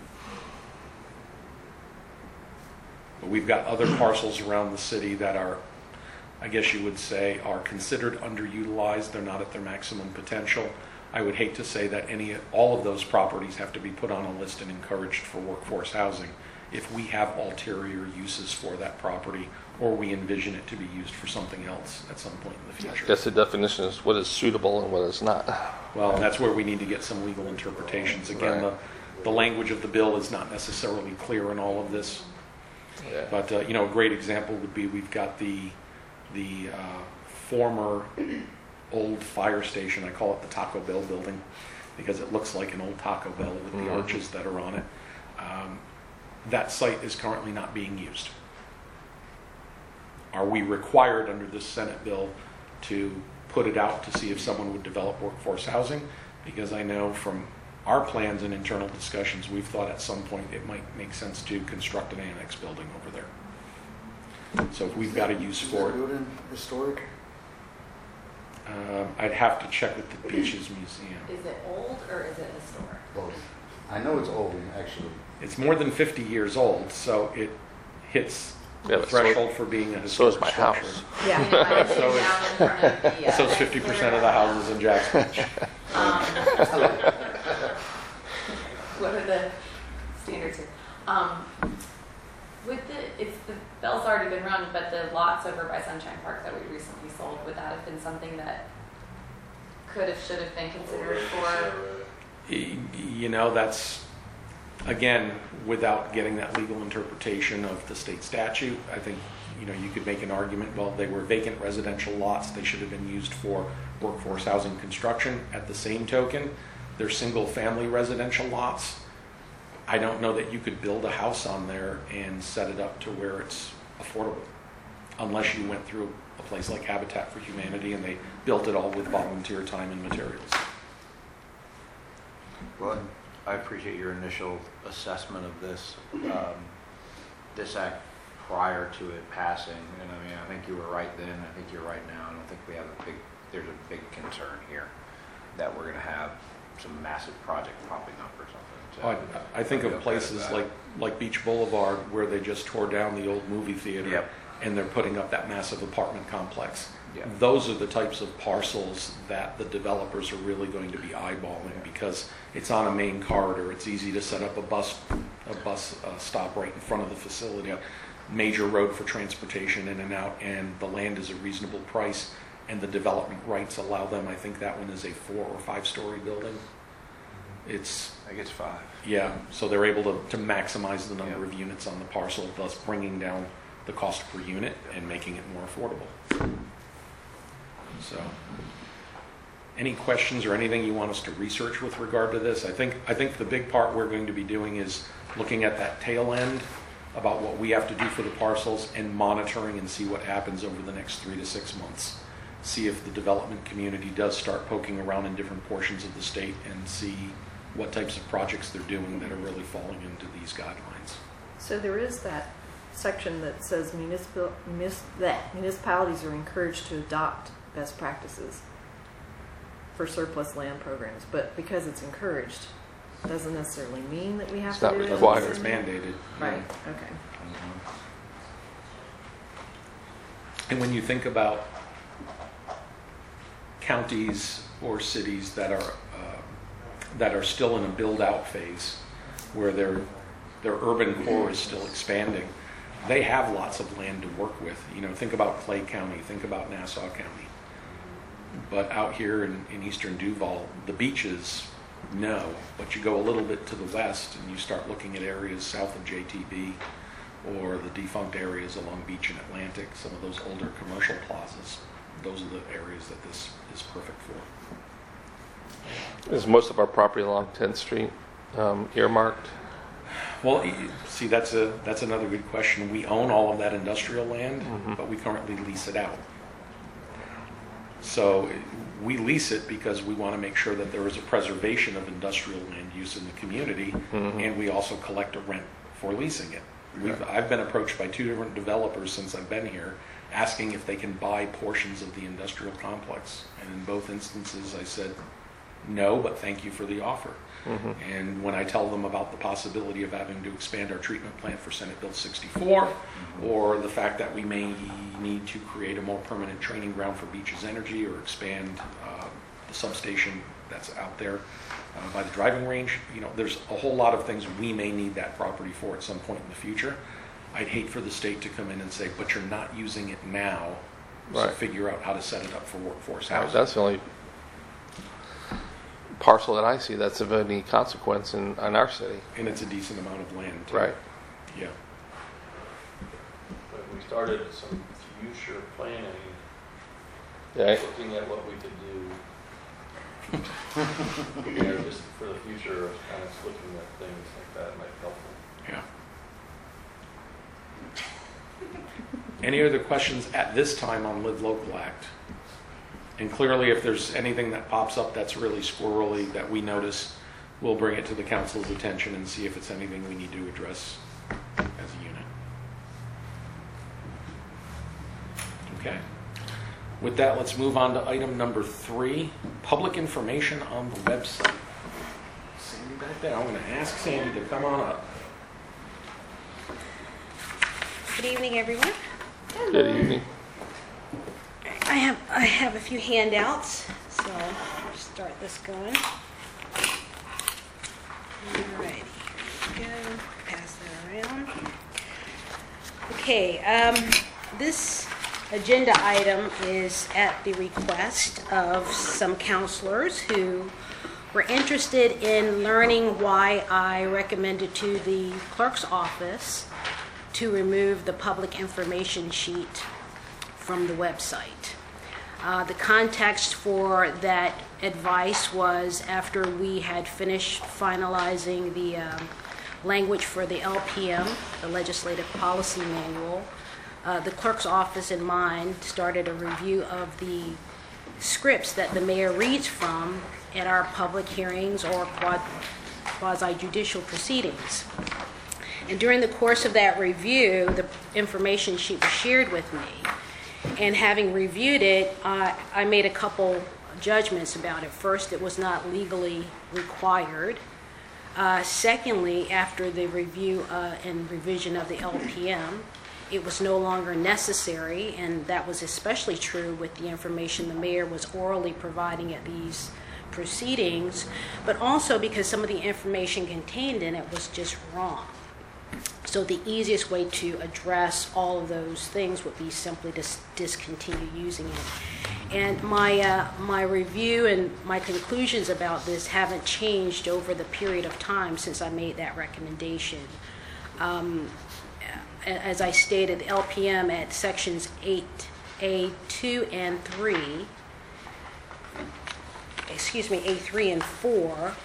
But we've got other parcels around the city that are, I guess you would say, are considered underutilized. They're not at their maximum potential. I would hate to say that all of those properties have to be put on a list and encouraged for workforce housing if we have ulterior uses for that property, or we envision it to be used for something else at some point in the future. I guess the definition is what is suitable and what is not. Well, that's where we need to get some legal interpretations. Again, Right. the language of the bill is not necessarily clear in all of this. Yeah. But, a great example would be we've got the former old fire station. I call it the Taco Bell building because it looks like an old Taco Bell with the arches that are on it. That site is currently not being used. Are we required under this Senate bill to put it out to see if someone would develop workforce housing? Because I know from our plans and internal discussions, we've thought at some point it might make sense to construct an annex building over there. So if we've got a use for it, building historic? I'd have to check with the Beaches Museum. Is it old or is it historic? Both. I know it's old, actually. It's more than 50 years old, so it hits Yeah, the but threshold for being a So historic is my structure. house. Yeah. So it's- So it's 50% of the houses in Jackson Beach. What are the standards here? If the bell's already been rung, but the lots over by Sunshine Park that we recently sold, would that have been something that should have been considered for? That's, again, without getting that legal interpretation of the state statute, I think, you could make an argument, well, they were vacant residential lots, they should have been used for workforce housing construction. At the same token, they're single-family residential lots. I don't know that you could build a house on there and set it up to where it's affordable, unless you went through a place like Habitat for Humanity and they built it all with volunteer time and materials. Well, I appreciate your initial assessment of this act prior to it passing. And I think you were right then, I think you're right now. I don't think there's a big concern here that we're going to have some massive project popping up or something. So I think of feel good places about it. like Beach Boulevard where they just tore down the old movie theater. Yep. And they're putting up that massive apartment complex. Yep. Those are the types of parcels that the developers are really going to be eyeballing because it's on a main corridor. It's easy to set up a bus stop right in front of the facility. Yep. Major road for transportation in and out, and the land is a reasonable price, and the development rights allow them. I think that one is a 4 or 5 story building. It's I think it's 5. yeah, so they're able to maximize the number Yep. of units on the parcel, thus bringing down the cost per unit and making it more affordable. So, any questions or anything you want us to research with regard to this? I think the big part we're going to be doing is looking at that tail end about what we have to do for the parcels and monitoring and see what happens over the next 3 to 6 months. See if the development community does start poking around in different portions of the state and see what types of projects they're doing that are really falling into these guidelines. So there is that section that says municipalities are encouraged to adopt best practices for surplus land programs, but because it's encouraged, doesn't necessarily mean that we have It's to not do it. required. It's mandated. Right, okay. And when you think about counties or cities that are still in a build-out phase, where their urban core is still expanding, they have lots of land to work with. You know, think about Clay County, think about Nassau County. But out here in eastern Duval, the beaches, no. But you go a little bit to the west and you start looking at areas south of JTB or the defunct areas along Beach and Atlantic, some of those older commercial plazas. Those are the areas that this is perfect for. Is most of our property along 10th Street earmarked? Well, see, that's another good question. We own all of that industrial land, but we currently lease it out. So we lease it because we want to make sure that there is a preservation of industrial land use in the community, and we also collect a rent for leasing it. I've been approached by 2 different developers since I've been here, asking if they can buy portions of the industrial complex. And in both instances, I said, no, but thank you for the offer. And when I tell them about the possibility of having to expand our treatment plant for Senate Bill 64, or the fact that we may need to create a more permanent training ground for Beaches Energy or expand the substation that's out there by the driving range, you know, there's a whole lot of things we may need that property for at some point in the future. I'd hate for the state to come in and say, but you're not using it now, so Right. figure out how to set it up for workforce housing. That's the only parcel that I see that's of any consequence in our city. And it's a decent amount of land, too. Right. Yeah. But we started some future planning, Yeah. looking at what we could do. You know, just for the future, kind of looking at things like that might be helpful. Yeah. Any other questions at this time on Live Local Act? And clearly, if there's anything that pops up that's really squirrely that we notice, we'll bring it to the council's attention and see if it's anything we need to address as a unit. Okay. With that, let's move on to item number 3, public information on the website. Sandy back there, I'm going to ask Sandy to come on up. Good evening, everyone. Good evening. I have a few handouts, so I'll start this going. Alrighty, here we go. Pass that around. Okay, this agenda item is at the request of some counselors who were interested in learning why I recommended to the clerk's office to remove the public information sheet from the website. The context for that advice was after we had finished finalizing the language for the LPM, the Legislative Policy Manual. The clerk's office and mine started a review of the scripts that the mayor reads from at our public hearings or quasi-judicial proceedings. And during the course of that review, the information sheet was shared with me. And having reviewed it, I made a couple judgments about it. First, it was not legally required. Secondly, after the review and revision of the LPM, it was no longer necessary, and that was especially true with the information the mayor was orally providing at these proceedings, but also because some of the information contained in it was just wrong. So the easiest way to address all of those things would be simply to discontinue using it. And my review and my conclusions about this haven't changed over the period of time since I made that recommendation. As I stated, LPM at sections 8A2 and 3, A3 and 4,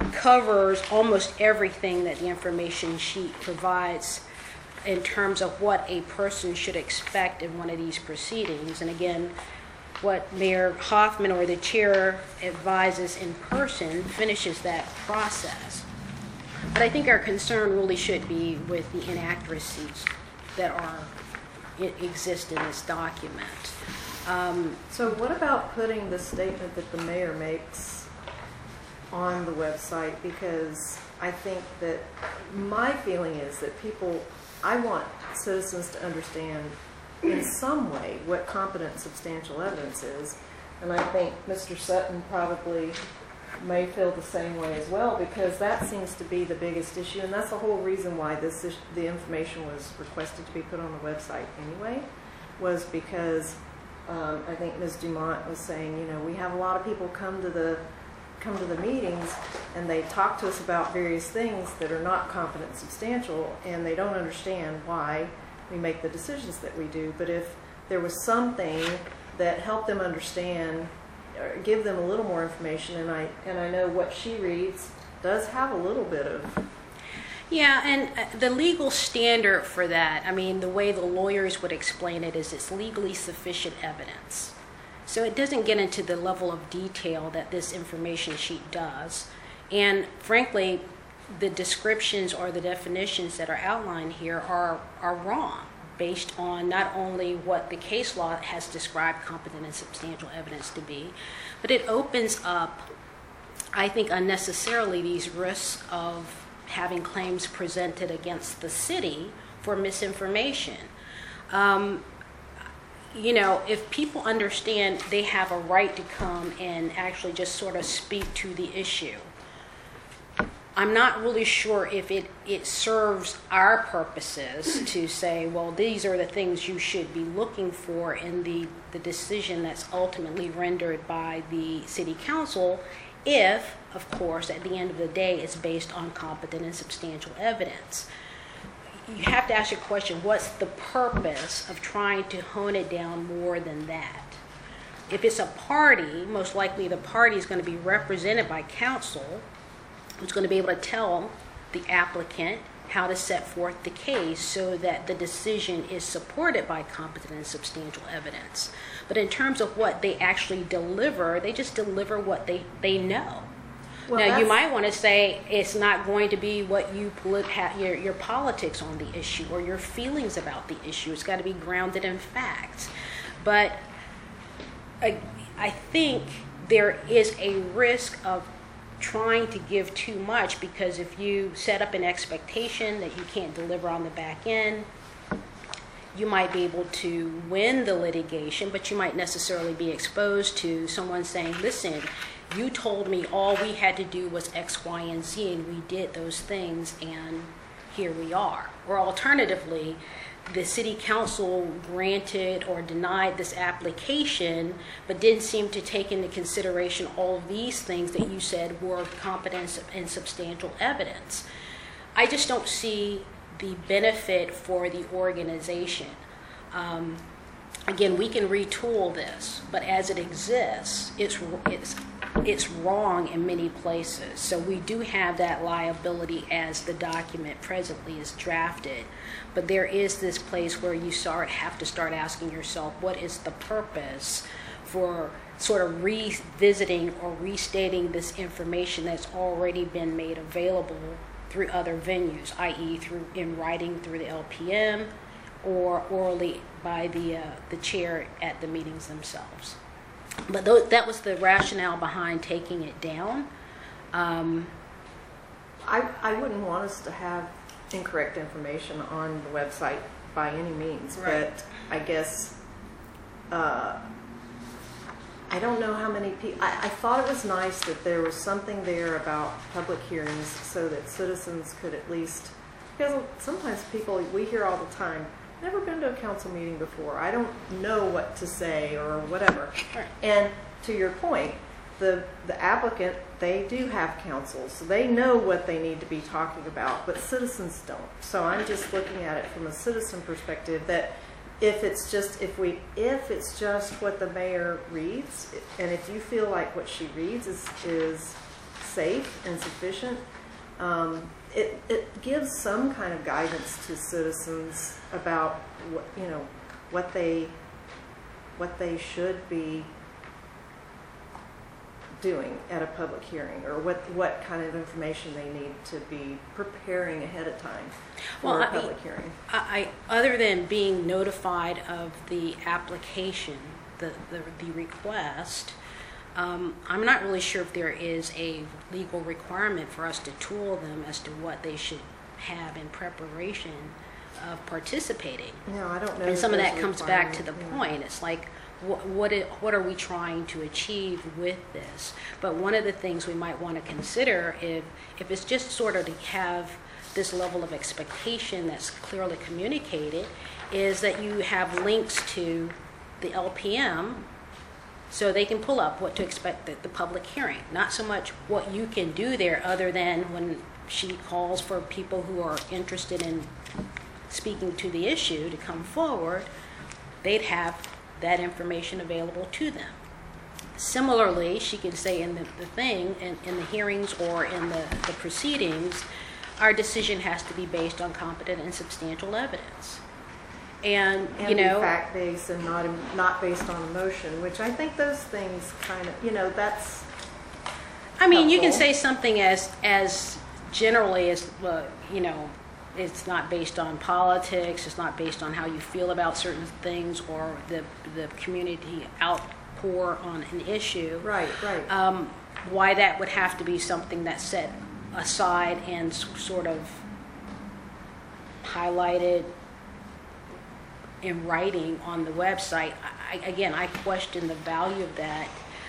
covers almost everything that the information sheet provides in terms of what a person should expect in one of these proceedings. And again, what Mayor Hoffman or the chair advises in person finishes that process. But I think our concern really should be with the inaccuracies that exist in this document. So what about putting the statement that the mayor makes on the website? Because I think that my feeling is that I want citizens to understand in some way what competent and substantial evidence is. And I think Mr. Sutton probably may feel the same way as well, because that seems to be the biggest issue. And that's the whole reason why the information was requested to be put on the website anyway, was because I think Ms. Dumont was saying, you know, we have a lot of people come to the meetings and they talk to us about various things that are not competent and substantial, and they don't understand why we make the decisions that we do. But if there was something that helped them understand, or give them a little more information, and I know what she reads does have a little bit of... Yeah, and the legal standard for that, I mean, the way the lawyers would explain it is it's legally sufficient evidence. So it doesn't get into the level of detail that this information sheet does. And frankly, the descriptions or the definitions that are outlined here are wrong, based on not only what the case law has described competent and substantial evidence to be, but it opens up, I think, unnecessarily these risks of having claims presented against the city for misinformation. You know, if people understand they have a right to come and actually just sort of speak to the issue, I'm not really sure if it serves our purposes to say, well, these are the things you should be looking for in the decision that's ultimately rendered by the city council, if, of course, at the end of the day, it's based on competent and substantial evidence. You have to ask your question, what's the purpose of trying to hone it down more than that? If it's a party, most likely the party is going to be represented by counsel, who's going to be able to tell the applicant how to set forth the case so that the decision is supported by competent and substantial evidence. But in terms of what they actually deliver, they just deliver what they know. Well, now, you might want to say it's not going to be what you your politics on the issue or your feelings about the issue. It's got to be grounded in facts. But I think there is a risk of trying to give too much, because if you set up an expectation that you can't deliver on the back end, you might be able to win the litigation, but you might necessarily be exposed to someone saying, listen, you told me all we had to do was X, Y, and Z, and we did those things, and here we are. Or alternatively, the city council granted or denied this application, but didn't seem to take into consideration all of these things that you said were competent and substantial evidence. I just don't see the benefit for the organization. Again, we can retool this, but as it exists, it's wrong in many places. So we do have that liability as the document presently is drafted. But there is this place where you have to start asking yourself, what is the purpose for sort of revisiting or restating this information that's already been made available through other venues, i.e. in writing through the LPM or orally by the chair at the meetings themselves. But that was the rationale behind taking it down. I wouldn't want us to have incorrect information on the website by any means, right. But I guess I don't know how many people. I thought it was nice that there was something there about public hearings so that citizens could at least, because sometimes we hear all the time, never been to a council meeting before, I don't know what to say or whatever. Right. And to your point, the applicant, they do have counsel, so they know what they need to be talking about, but citizens don't. So I'm just looking at it from a citizen perspective, that if it's just what the mayor reads, and if you feel like what she reads is safe and sufficient. It gives some kind of guidance to citizens about what they should be doing at a public hearing, or what kind of information they need to be preparing ahead of time for a public hearing. I other than being notified of the application, the request, I'm not really sure if there is a legal requirement for us to tool them as to what they should have in preparation of participating. No, I don't know. And some of if that there's a comes back to the requirement, point. It's like, what are we trying to achieve with this? But one of the things we might want to consider, if it's just sort of to have this level of expectation that's clearly communicated, is that you have links to the LPM so they can pull up what to expect at the public hearing. Not so much what you can do there, other than when she calls for people who are interested in speaking to the issue to come forward, they'd have that information available to them. Similarly, she can say in the thing, in the hearings or in the proceedings, our decision has to be based on competent and substantial evidence. And be fact-based and not based on emotion, which I think those things kind of, that's I mean, you can helpful. say something as generally as, it's not based on politics, it's not based on how you feel about certain things or the community outpour on an issue. Right. Why that would have to be something that's set aside and sort of highlighted in writing on the website. I question the value of that.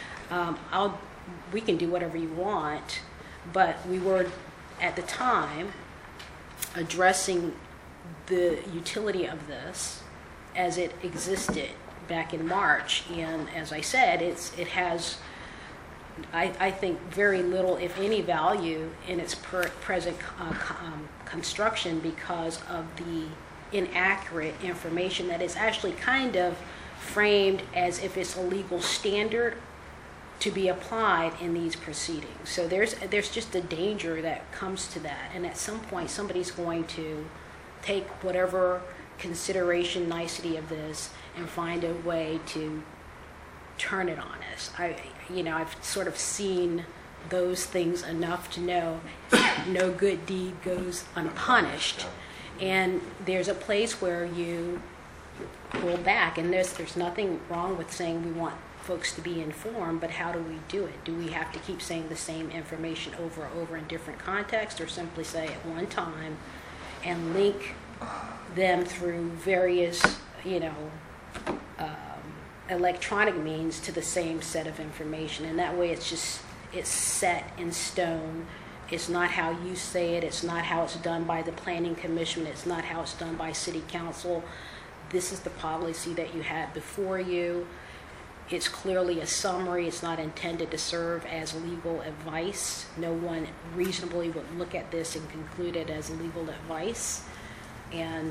We can do whatever you want, but we were at the time addressing the utility of this as it existed back in March. And as I said, it has, I think, very little, if any, value in its present construction because of the inaccurate information that is actually kind of framed as if it's a legal standard to be applied in these proceedings. So there's just a danger that comes to that, and at some point somebody's going to take whatever consideration, nicety of this and find a way to turn it on us. I've sort of seen those things enough to know no good deed goes unpunished, and there's a place where you pull back, and there's nothing wrong with saying we want folks to be informed, but how do we do it? Do we have to keep saying the same information over and over in different contexts, or simply say at one time and link them through various, electronic means to the same set of information? And that way it's set in stone. It's not how you say it. It's not how it's done by the Planning Commission. It's not how it's done by City Council. This is the policy that you had before you. It's clearly a summary. It's not intended to serve as legal advice. No one reasonably would look at this and conclude it as legal advice. And,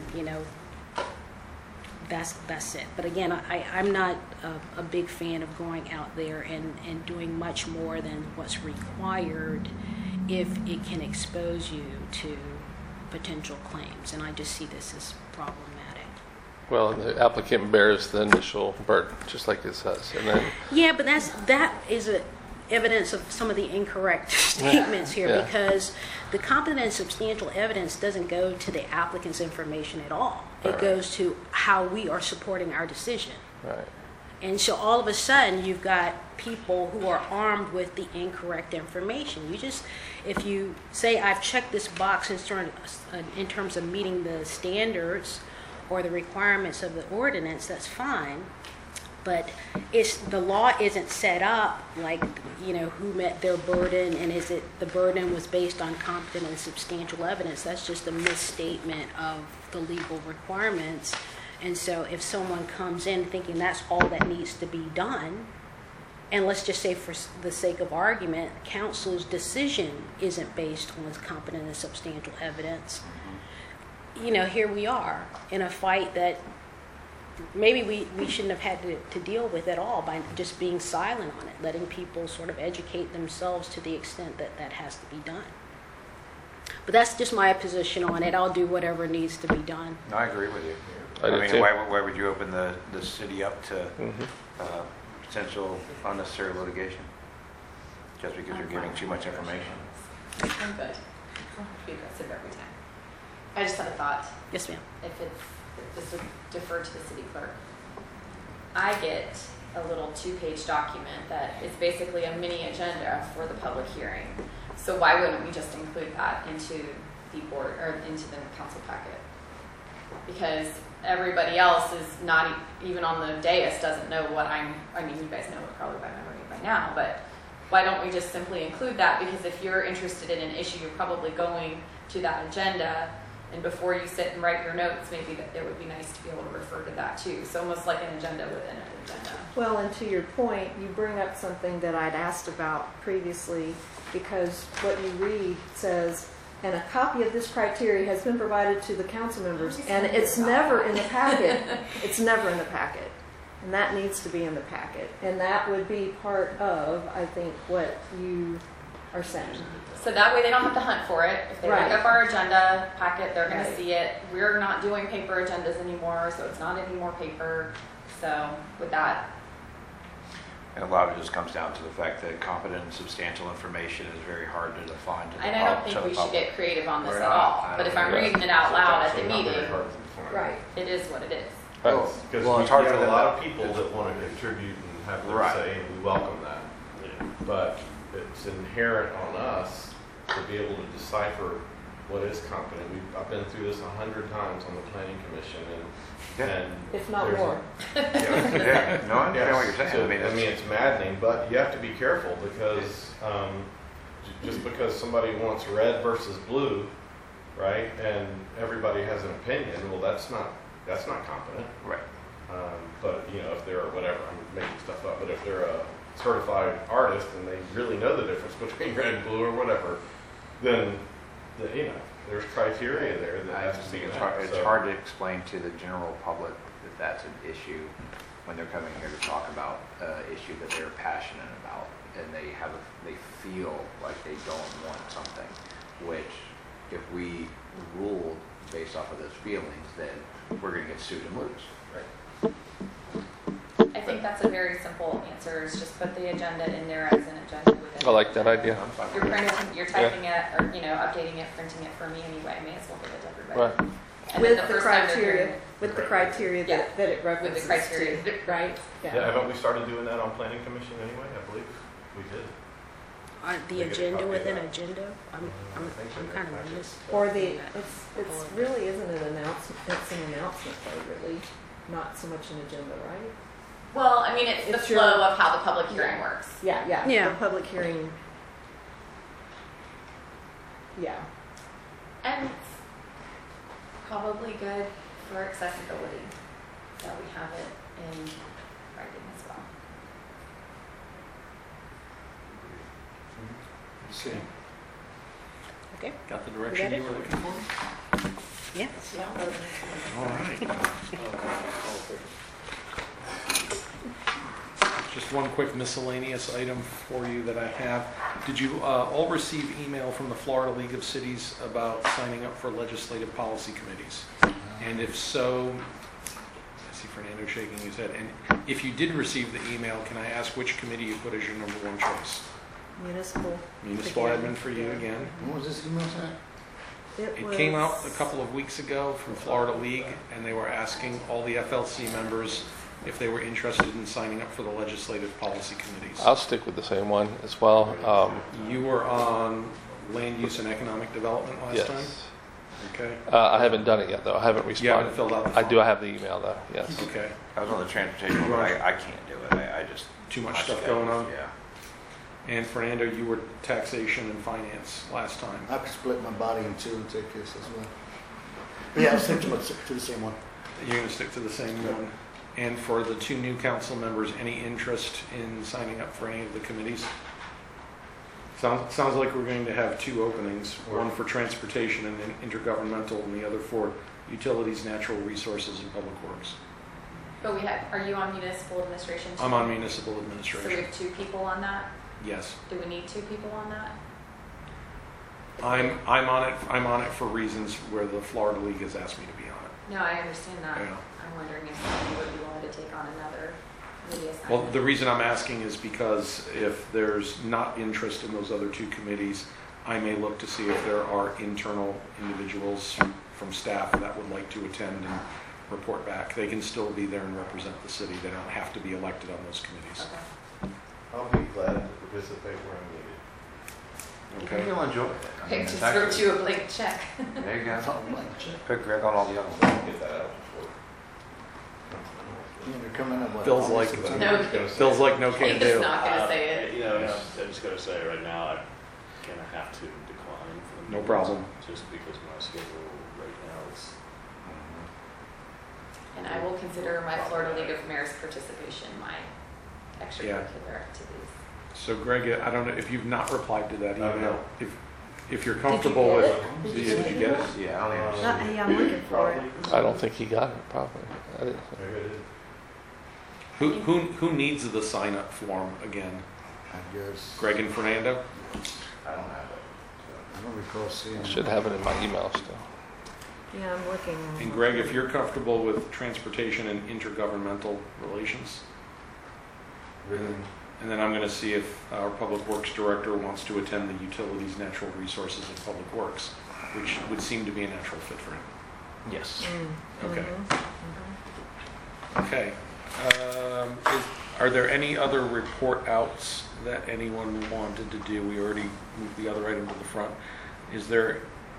that's it. But again, I'm not a big fan of going out there and doing much more than what's required if it can expose you to potential claims. And I just see this as problematic. Well, the applicant bears the initial burden, just like it says, and then. Yeah, but that is evidence of some of the incorrect statements here, Yeah. because the competent and substantial evidence doesn't go to the applicant's information at all. It Right. goes to how we are supporting our decision. Right. And so all of a sudden, you've got people who are armed with the incorrect information. If you say, I've checked this box in terms of meeting the standards or the requirements of the ordinance, that's fine. But the law isn't set up like, who met their burden, and is it the burden was based on competent and substantial evidence. That's just a misstatement of the legal requirements. And so if someone comes in thinking that's all that needs to be done, and let's just say for the sake of argument, council's decision isn't based on competent and substantial evidence, here we are in a fight that maybe we shouldn't have had to deal with it all by just being silent on it, letting people sort of educate themselves to the extent that that has to be done. But that's just my position on it. I'll do whatever needs to be done. No, I agree with you. I do mean, too. why would you open the city up to potential unnecessary litigation? Just because you're giving too much information? I'm good. I don't have to be aggressive every time. I just had a thought. Yes, ma'am. If this would defer to the city clerk. I get a little 2-page document that is basically a mini agenda for the public hearing. So why wouldn't we just include that into the board or into the council packet? Because everybody else is not even on the dais doesn't know what I mean, you guys know it probably by memory by now, but why don't we just simply include that? Because if you're interested in an issue, you're probably going to that agenda, and before you sit and write your notes, maybe that it would be nice to be able to refer to that too. So almost like an agenda within an agenda. Well, and to your point, you bring up something that I'd asked about previously, because what you read says, and a copy of this criteria has been provided to the council members, and it's never in the packet. It's never in the packet. And that needs to be in the packet. And that would be part of, I think, what you are saying. So that way they don't have to hunt for it. If they Right. look up our agenda packet, they're going Right. to see it. We're not doing paper agendas anymore, so it's not any more paper. So with that, And a lot of it just comes down to the fact that competent and substantial information is very hard to define to the and I don't to think the we should public. get creative on this We're at not. all. I But if don't I'm think reading it out loud at the Actually not very meeting, hard to define. Right. it is what it is. Right. Because Well, we it's hard have for a them lot to- of people that want to contribute and have their Right. say, and we welcome that. But it's inherent on us to be able to decipher what is competent. I've been through this 100 times on the planning commission, Yeah. and If not there's a- more. Yeah, no, I understand what you're saying. So, I mean, it's- it's maddening, but you have to be careful because just because somebody wants red versus blue, right, and everybody has an opinion, well, that's not competent. right. But if they're whatever, I'm making stuff up. But if they're a certified artist and they really know the difference between red and blue or whatever, then there's criteria there that I has just to be think met. it's So- hard to explain to the general public that that's an issue when they're coming here to talk about an issue that they're passionate about, and they feel like they don't want something, which if we ruled based off of those feelings, then we're going to get sued and lose. I think that's a very simple answer, is just put the agenda in there as an agenda within. I like that idea. I'm fine You're with it. printing, you're typing it, or, updating it, printing it for me anyway, may as well give it to everybody. Right. And then With the first time they're criteria, hearing- with the criteria Yeah. that it references criteria. to, right? Yeah, haven't we started doing that on planning commission anyway? I believe we did. The Make it a agenda copy of within that. agenda, I'm kind of on this. Or it's really isn't an announcement, it's an announcement though, really, not so much an agenda, right? Well, I mean, it's the It's your- flow of how the public hearing works. Yeah. Yeah. The public hearing. Yeah. And it's probably good for accessibility, that we have it in writing as well. See, Okay. got the You direction got you it? were looking for? Yes. All right. Just one quick miscellaneous item for you that I have. Did you all receive email from the Florida League of Cities about signing up for legislative policy committees? And if so, I see Fernando shaking his head. And if you did receive the email, can I ask which committee you put as your number one choice? Municipal. Municipal Again. admin for you again. When was this email sent? It came out a couple of weeks ago from Florida League, and they were asking all the FLC members if they were interested in signing up for the legislative policy committees. I'll stick with the same one as well. You were on land use and economic development last time? Yes. Okay, I haven't done it yet, though. I haven't responded. You haven't filled out the I do. I have the email, though. Yes. okay. I was on the transportation one, but I can't do it. I just... Too much my stuff schedule, going on? Yeah. And Fernando, you were taxation and finance last time. I could split my body in two and take this as well. But yeah, I'll stick to the same one. You're going to stick to the same one. And for the two new council members, any interest in signing up for any of the committees? Sounds like we're going to have two openings, one for transportation and then intergovernmental, and the other for utilities, natural resources, and public works. But are you on municipal administration too? I'm on municipal So we administration. have 2 people on that? Yes. Do we need 2 people on that? I'm on it for reasons where the Florida League has asked me to be on it. No, I understand that. Yeah. I'm wondering if somebody would be willing to take on another committee assignment. Well, the reason I'm asking is because if there's not interest in those other 2 committees, I may look to see if there are internal individuals from staff that would like to attend and report back. They can still be there and represent the city. They don't have to be elected on those committees. Okay. I'll be glad to participate where I'm needed. Okay? You'll enjoy it. I mean, Just it's wrote actually- you a blank check. There you go. Something like that. Put Greg on all the other ones. Get that out before. You're coming up with. Feels like- No. Feels like no can He's do. not going to say it. You know, I'm just gonna say right now, I'm gonna have to decline for the No meetings, problem. just because my schedule right now is. And I will consider my Florida League of Mayors participation my extracurricular activities. So Greg, I don't know if you've not replied to that email. No. If you're comfortable get with, it? did you get it? Yeah, I don't understand. Yeah, I'm looking for it. I don't think he got it, probably. I didn't. Maybe I did. Who needs the sign up form again? I guess. Greg and Fernando? I don't have it. I don't recall seeing. I it. should have it in my email still. Yeah, I'm looking. And Greg, if you're comfortable with transportation and intergovernmental relations, Really? and then I'm going to see if our Public Works Director wants to attend the Utilities, Natural Resources, and Public Works, which would seem to be a natural fit for him. Yes. Okay. Okay. Are there any other report outs that anyone wanted to do? We already moved the other item to the front. Is there...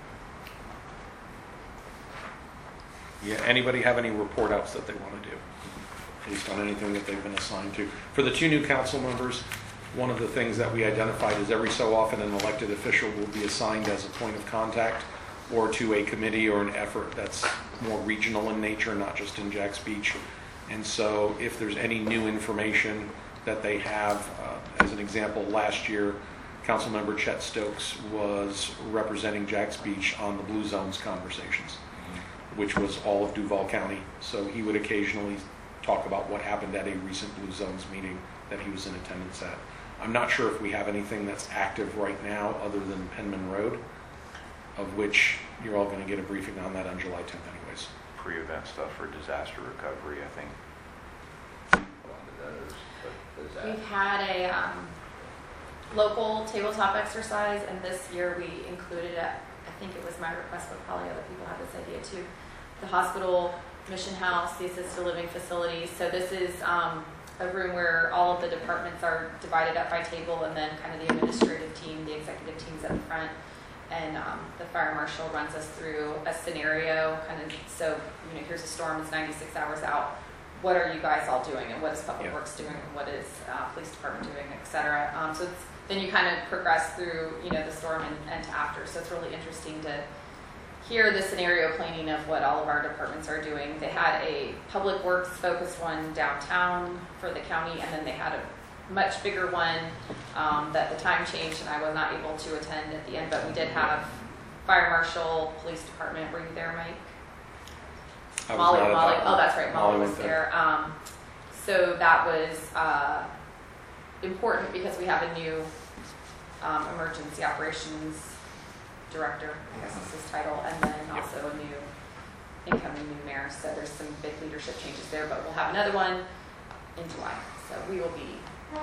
Yeah, anybody have any report outs that they want to do based on anything that they've been assigned to? For the 2 new council members, one of the things that we identified is every so often an elected official will be assigned as a point of contact or to a committee or an effort that's more regional in nature, not just in Jack's Beach. And so if there's any new information that they have, as an example, last year, Councilmember Chet Stokes was representing Jack's Beach on the Blue Zones conversations, which was all of Duval County. So he would occasionally talk about what happened at a recent Blue Zones meeting that he was in attendance at. I'm not sure if we have anything that's active right now other than Penman Road, of which you're all going to get a briefing on that on July 10th anyways. Pre-event stuff for disaster recovery, I think. We've had a local tabletop exercise, and this year we included it. I think it was my request, but probably other people had this idea too. The hospital, Mission House, the assisted living facilities. So this is a room where all of the departments are divided up by table, and then kind of the administrative team, the executive team's at the front, and the fire marshal runs us through a scenario, kind of, so, you know, here's a storm, it's 96 hours out. What are you guys all doing, and what is Public Works doing, and what is police department doing, et cetera. So it's, then you kind of progress through, you know, the storm and to after. So it's really interesting to hear the scenario planning of what all of our departments are doing. They had a Public Works focused one downtown for the county, and then they had a much bigger one that the time changed and I was not able to attend at the end, but we did have fire marshal, police department. Were you there, Mike? Molly, oh, that's right, Molly was there. So that was important because we have a new emergency operations director, I guess is his title, and then also a new incoming new mayor. So there's some big leadership changes there, but we'll have another one in July. So we will be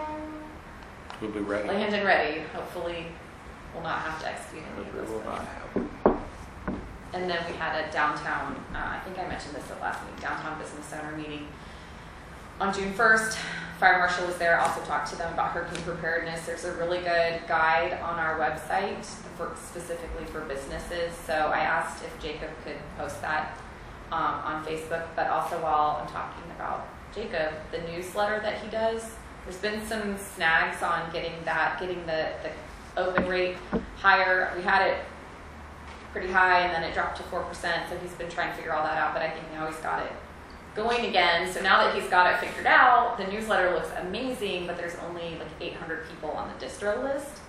ready. land and ready. Hopefully we'll not have to execute any of those things. And then we had a downtown, I think I mentioned this at last meeting, downtown business owner meeting on June 1st. Fire marshal was there, also talked to them about hurricane preparedness. There's a really good guide on our website specifically for businesses. So I asked if Jacob could post that on Facebook, but also while I'm talking about Jacob, the newsletter that he does, there's been some snags on getting the open rate higher. We had it pretty high, and then it dropped to 4%, so he's been trying to figure all that out, but I think now he's got it going again. So now that he's got it figured out, the newsletter looks amazing, but there's only like 800 people on the distro list.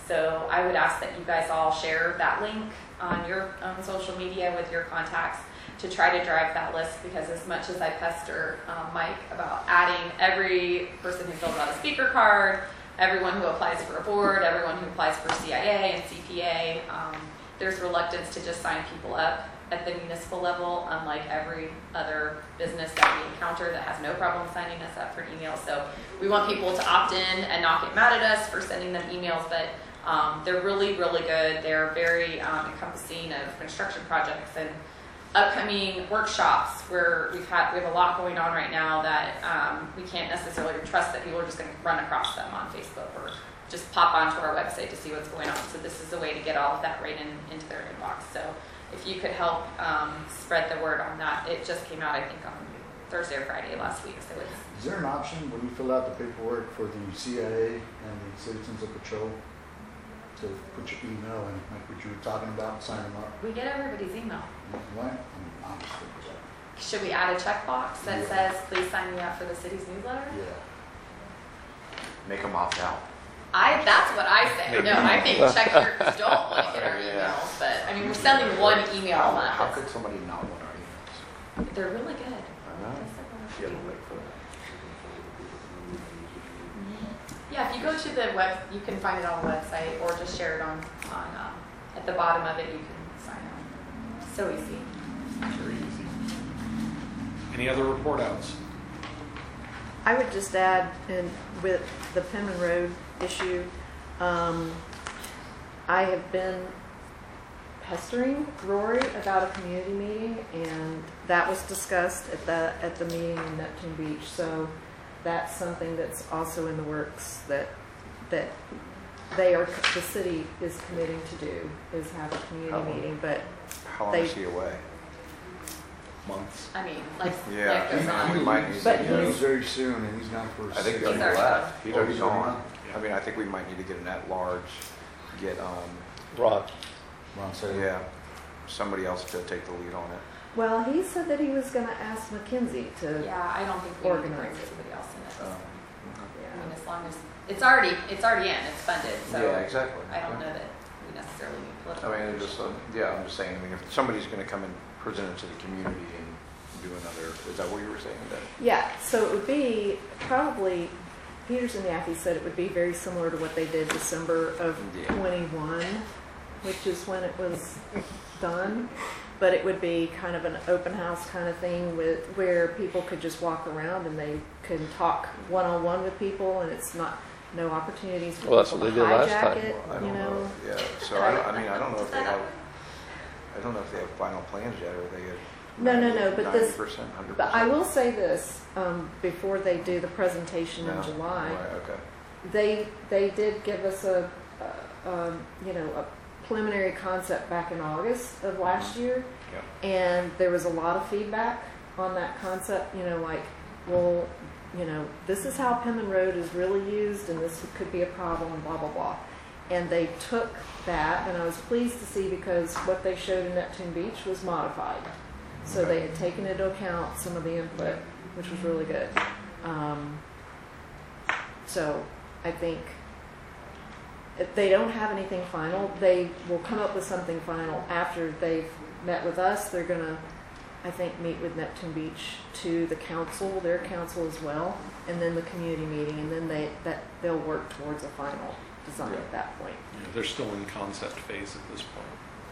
So I would ask that you guys all share that link on your own social media with your contacts to try to drive that list, because as much as I pester Mike about adding every person who fills out a speaker card, everyone who applies for a board, everyone who applies for CIA and CPA, there's reluctance to just sign people up at the municipal level, unlike every other business that we encounter that has no problem signing us up for an email. So we want people to opt in and not get mad at us for sending them emails, but they're really, really good. They're very encompassing of construction projects and upcoming workshops where we have a lot going on right now that we can't necessarily trust that people are just going to run across them on Facebook or just pop onto our website to see what's going on. So this is a way to get all of that right into their inbox. So if you could help spread the word on that. It just came out, I think, on Thursday or Friday last week. So it's, Is there an option when you fill out the paperwork for the CIA and the Citizens of Patrol to put your email in, like what you were talking about, sign them up? we get everybody's email. What? Obviously. Should we add a checkbox that says, please sign me up for the city's newsletter? Yeah. Make them opt out. That's what I say. No, I think check markers don't want to get our Yeah. emails, but I mean, we're sending one email a month. How could somebody not want our emails? They're really good. You gotta wait for that. Yeah, if you go to the web, you can find it on the website, or just share it on at the bottom of it. You can sign on. So easy. Very easy. Any other report outs? I would just add, in with the Penman Road issue, I have been pestering Rory about a community meeting, and that was discussed at the meeting in Neptune Beach. So that's something that's also in the works that the city is committing to do, is have a community meeting. But How long They- is he away? Months. I mean, like Yeah, life goes on. we might need But to. he's- He's very soon, and he's gone for I think he 6 already already left. He's Oh, already he's already gone. gone? I mean, I think we might need to get an at-large, get, Ron. Ron said. yeah, somebody else to take the lead on it. well, he said that he was going to ask McKinsey to. Yeah, I don't think we need to bring Organize it. somebody else in it. Um, I mean, as long as it's already in, it's funded. So Yeah, exactly. I don't know that we necessarily need political. I mean, just, yeah, I'm just saying, I mean, if somebody's gonna come and present it to the community and do another, is that what you were saying? That Yeah, so it would be probably, Peters and Yaffe said it would be very similar to what they did December of Yeah. 21, which is when it was done. But it would be kind of an open house kind of thing where people could just walk around and they can talk one-on-one with people, and it's no opportunities for Well, that's people what to they did last hijack time. it, I you don't know. know, yeah, so I mean, I don't know if they have, final plans yet, or they get. No, but this, 90%, 100%. but I will say this, before they do the presentation in No, July. right, okay. They did give us a preliminary concept back in August of last year, Yeah. and there was a lot of feedback on that concept. Like, well, this is how Penman Road is really used, and this could be a problem, and blah blah blah. And they took that, and I was pleased to see, because what they showed in Neptune Beach was modified, so they had taken into account some of the input, which was really good. So I think if they don't have anything final, they will come up with something final after they've met with us. They're going to, I think, meet with Neptune Beach to the council, their council as well, and then the community meeting, and then they'll work towards a final design at that point. Yeah, they're still in concept phase at this point.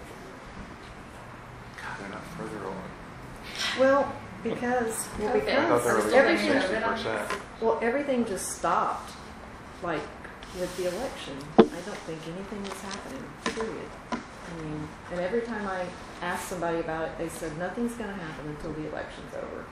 God, they're not further on. Well, because I thought they were looking everything, at 60%. well, everything just stopped, like with the election. I don't think anything was happening, period. I mean, and every time I asked somebody about it, they said nothing's going to happen until the election's over.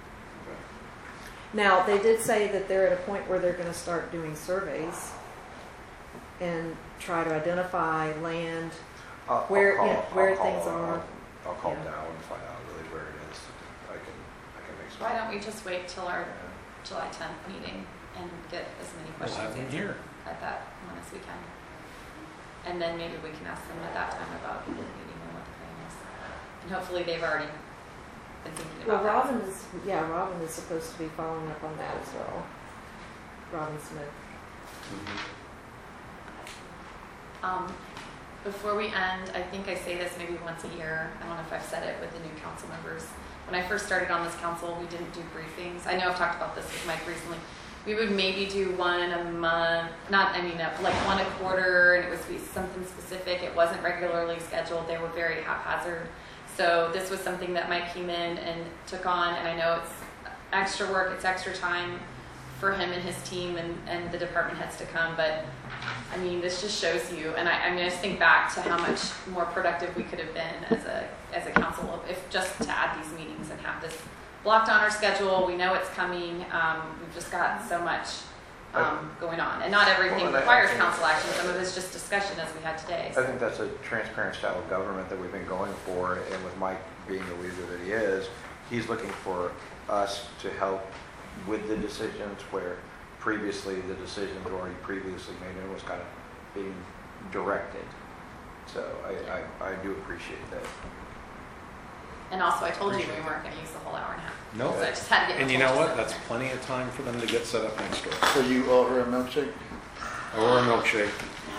Now, they did say that they're at a point where they're going to start doing surveys and try to identify land, where things are. I'll call Yeah. Dow and find out really where it is. I can make some. Why don't we just wait till our July 10th meeting and get as many We'll questions have them answered here. at that one as we can? And then maybe we can ask them at that time about the meeting and what the plan is. And hopefully they've already been thinking Well, about that. Robin is supposed to be following up on that as well. Robin Smith. Before we end, I think I say this maybe once a year. I don't know if I've said it with the new council members. When I first started on this council, we didn't do briefings. I know I've talked about this with Mike recently. We would maybe do one a month, like one a quarter, and it would be something specific. It wasn't regularly scheduled. They were very haphazard. So this was something that Mike came in and took on, and I know it's extra work, it's extra time for him and his team and the department heads to come, but I mean, this just shows you, and I just think back to how much more productive we could have been as a council if just to add these meetings and have this blocked on our schedule. We know it's coming. We've just got so much going on, and not everything requires council action. Some of it's just discussion, as we had today. I think that's a transparent style of government that we've been going for, and with Mike being the leader that he is, he's looking for us to help with the decisions where previously the decisions were already previously made and was kind of being directed. So I do appreciate that. And also, I told you we weren't going to use the whole hour and a half. No. So I just had to get. And you know what? That's plenty of time for them to get set up next door. So you order a milkshake? Or a milkshake.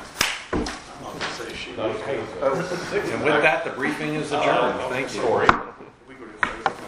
Not as good as And with that, the briefing is adjourned. Thank you.